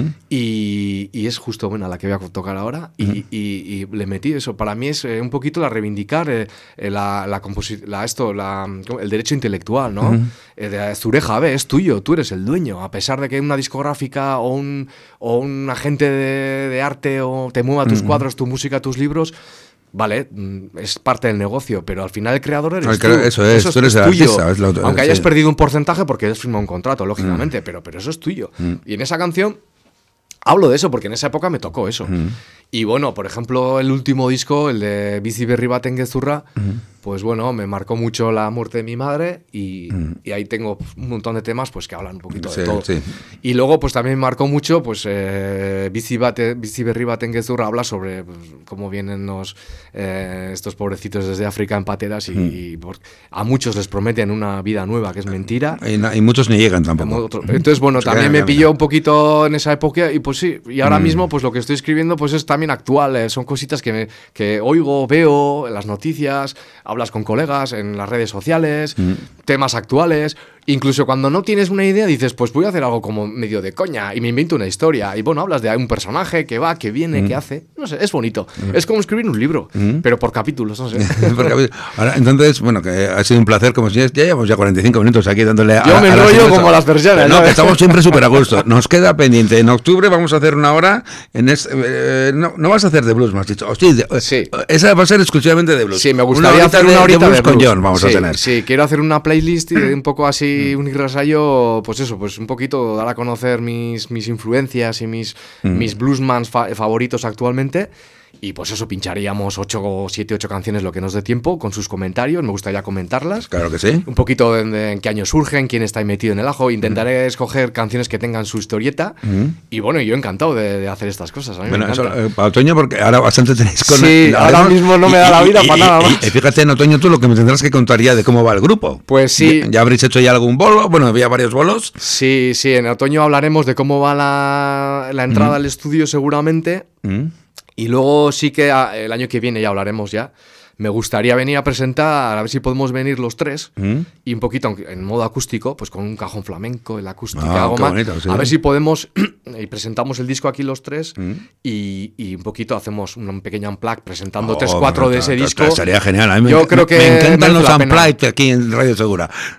Y, y es justo buena la que voy a tocar ahora. Y, y- y le metí eso. Para mí es eh, un poquito la reivindicar eh, eh, la, la, composi- la esto, la, ¿cómo? El derecho intelectual, ¿no? Ujú. Eh, de Zure Jabe es tuyo, tú eres el dueño. A pesar de que una discográfica o un, o un agente de, de arte o te mueva tus Ujú. cuadros, tu música, tus libros. Vale, mm, es parte del negocio, pero al final el creador eres El tú. cre- eso es, tú eres el tuyo. artista, es la autor- Aunque sí. hayas perdido un porcentaje porque has firmado un contrato, lógicamente, pero, pero eso es tuyo. Mm. Y en esa canción hablo de eso porque en esa época me tocó eso. Mm. Y bueno, por ejemplo, el último disco, el de Bizi Berri Baten Gezurra, pues bueno, me marcó mucho la muerte de mi madre y, Mm. y ahí tengo un montón de temas pues que hablan un poquito Sí, de todo. sí. Y luego pues también me marcó mucho pues eh, Bizi, Bate, Bizi Berri Baten Gezurra habla sobre pues, cómo vienen los, eh, estos pobrecitos desde África en pateras y, Mm. y por- a muchos les prometen una vida nueva que es mentira. Y, no- y muchos ni llegan Como tampoco. otro- Entonces, bueno, Se también quedan me en la pilló mitad. un poquito en esa época y pues sí, y ahora Mm. mismo pues lo que estoy escribiendo pues es también actual, eh, son cositas que, me- que oigo, veo en las noticias, hablas con colegas en las redes sociales, Mm. temas actuales, incluso cuando no tienes una idea dices pues voy a hacer algo como medio de coña y me invento una historia y bueno, hablas de un personaje que va, que viene, Mm. que hace, no sé, es bonito, es como escribir un libro, Mm. pero por capítulos, no sé. Porque, ahora, entonces, bueno, que ha sido un placer, como si ya llevamos ya cuarenta y cinco minutos aquí dándole a. Yo me a la enrollo señora. como las persianas, No, ¿sabes? que estamos siempre súper a gusto. Nos queda pendiente. En octubre vamos a hacer una hora. En es- eh, no, no vas a hacer de blues, me has dicho. O sí, de- Sí. Esa va a ser exclusivamente de blues. Sí, me gustaría hacer de, una horita de blues de con blues. John, vamos sí, a tener. Sí, quiero hacer una playlist y un poco así, un ensayo, pues eso, pues un poquito dar a conocer mis, mis influencias y mis, Mm. mis bluesmans fa- favoritos actualmente. Y pues eso, pincharíamos ocho, siete, ocho canciones, lo que nos dé tiempo, con sus comentarios, me gustaría comentarlas. Claro que sí. Un poquito de, de en qué año surgen, quién está ahí metido en el ajo. Intentaré escoger canciones que tengan su historieta. Mm. Y bueno, yo encantado de, de hacer estas cosas. A mí Bueno, me eso, encanta. eh, para otoño, porque ahora bastante tenéis con. Sí, ahora haremos- mismo no me da la vida para nada y- más. y fíjate, en otoño tú lo que me tendrás que contar ya de cómo va el grupo. Pues sí. Ya, ya habréis hecho ya algún bolo. Bueno, había varios bolos. Sí, sí, en otoño hablaremos de cómo va la, la entrada al estudio seguramente. Mm. Y luego sí que a- el año que viene ya hablaremos ya. Me gustaría venir a presentar, a ver si podemos venir los tres. Mm. Y un poquito aunque en modo acústico, pues con un cajón flamenco, el acústico, Ah, algo qué más. bonito, sí. A ver si podemos, y presentamos el disco aquí los tres. Mm. Y, y un poquito hacemos un pequeño unplugged presentando Oh, tres, cuatro bueno, de ese ta- ta- disco. Estaría genial. A mí Yo me, creo me- que me encantan merece los la pena. unplugged aquí en Radio Segura.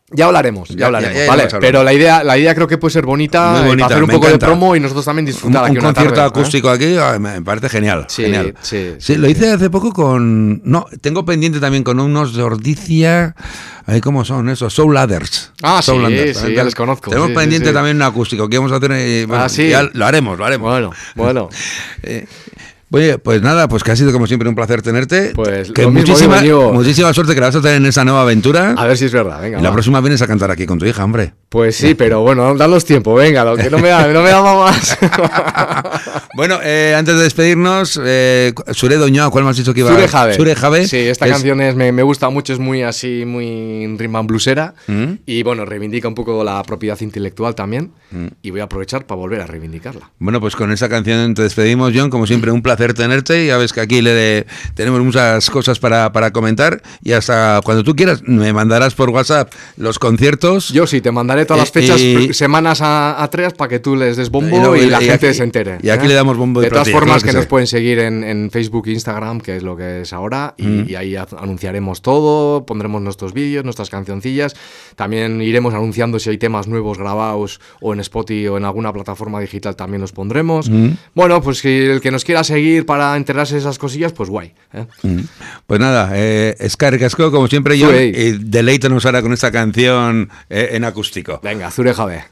Ya hablaremos, ya, ya hablaremos, ya, ya, ya vale. Pero la idea, la idea creo que puede ser bonita, Muy bonita, hacer un me poco encanta. de promo y nosotros también disfrutar un, aquí un una concierto tarde, acústico ¿eh? aquí me parece genial. Sí, genial. sí, sí, sí. Lo hice hace poco con, no, tengo pendiente también con unos de Ordicia, ahí cómo son esos, Soul Ladders. Ah, Soul sí, Ladders. sí, ya les conozco. Tenemos sí, pendiente sí, sí. también un acústico que vamos a hacer. Eh, bueno, ah, sí. Ya lo haremos, lo haremos. Bueno, bueno. eh, Oye, pues nada, pues que ha sido como siempre un placer tenerte. Pues que lo mismo, muchísima, digo, muchísima suerte que la vas a tener en esa nueva aventura. A ver si es verdad, venga. Y la va. próxima vienes a cantar aquí con tu hija, hombre. Pues sí, pero bueno, danos tiempo, venga, lo que no me da, no me da más. Bueno, eh, antes de despedirnos, eh, Sure Doñoa, ¿cuál me has dicho que iba? Sure Jave. Sure Jave. Sí, esta es... canción es, me, me gusta mucho, es muy así, muy rhythm and bluesera. ¿Mm? Y bueno, reivindica un poco la propiedad intelectual también. ¿Mm? Y voy a aprovechar para volver a reivindicarla. Bueno, pues con esa canción te despedimos, John. Como siempre, un placer tenerte. Ya ves que aquí le de, tenemos muchas cosas para, para comentar. Y hasta cuando tú quieras, me mandarás por WhatsApp los conciertos. Yo sí, te mandaré todas las fechas, y... semanas a, a tres para que tú les des bombo y, luego, y la y gente aquí, se entere. Y aquí ¿eh? le damos bombo de De todas platillo, formas, claro que, que nos sí. pueden seguir en, en Facebook e Instagram, que es lo que es ahora, y, Mm. y ahí anunciaremos todo, pondremos nuestros vídeos, nuestras cancioncillas. También iremos anunciando si hay temas nuevos grabados o en Spotify o en alguna plataforma digital también los pondremos. Mm. Bueno, pues si el que nos quiera seguir para enterarse de esas cosillas, pues guay. ¿eh? Mm. Pues nada, eh, Scar Casco, como siempre, yo, Sí. y deleítanos ahora con esta canción eh, en acústico. Venga, Zure Jave.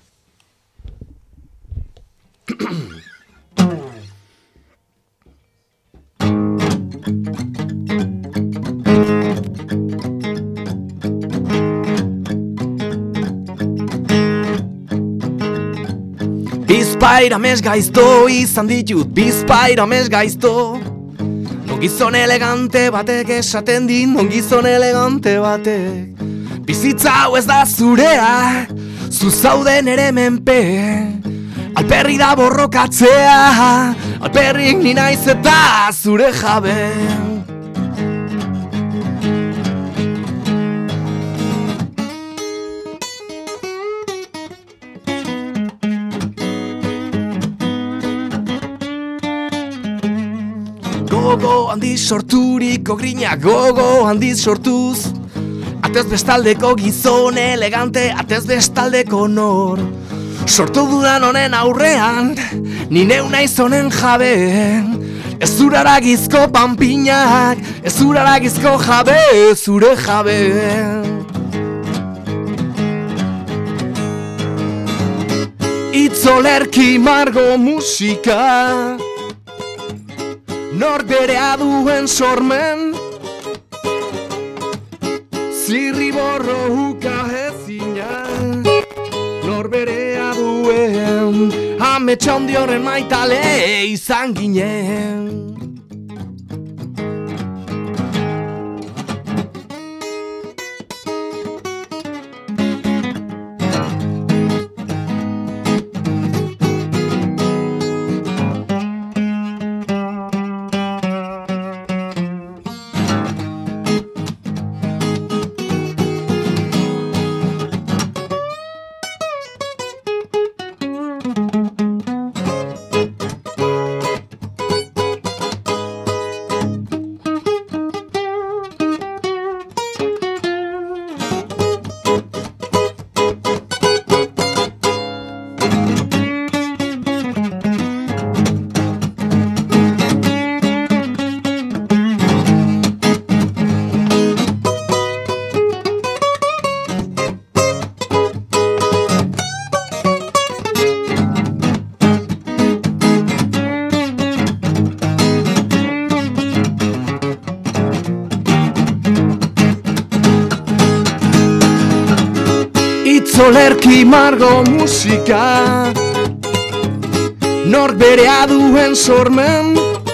Bizpaira mes gaizto izan ditut, bizpaira mes gaizto. Non gizon elegante batek esaten din, non gizon elegante batek. Bizitza hau ez da zurea, zu zauden ere menpe. Alperri da borrokatzea, alperrik ni naiz eta zure jabe. Gogo handiz sorturiko grinak, gogo handiz sortuz. Atez bestaldeko gizon elegante, atez bestaldeko nor. Sortu dudan honen aurrean, ni neu naiz honen jabe. Ez zuraragizko panpinak, ez zuraragizko jabe, zure jabe. Itzolerki margo musika, nor berea duen sormen, zirriborro uka ezina, nor berea duen, ametsa handi horren maitale izan ginen. Itzolerki margo musika, nor berea duen sormen,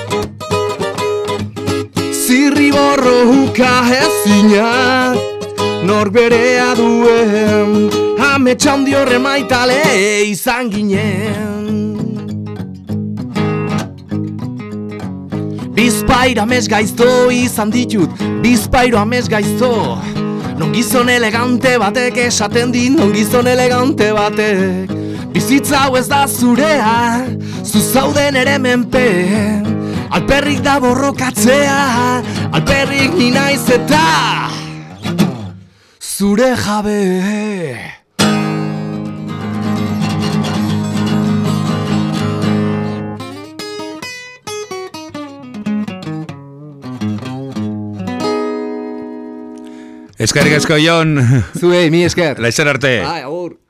zirriborro uka ezina, nor berea duen, ametsa handi horren maitale izan ginen. Bizpaira mes gaizto izan ditut, bizpairo amez gaizto. Non gizon elegante batek esaten din, non gizon elegante batek. Bizitza hau ez da zurea, zu zauden ere menpe. Alperrik da borrokatzea, alperrik ni naiz eta zure jabe. Eskerrik asko, Jon. Zuei, mi esker. Laizzer arte. Bai, agur.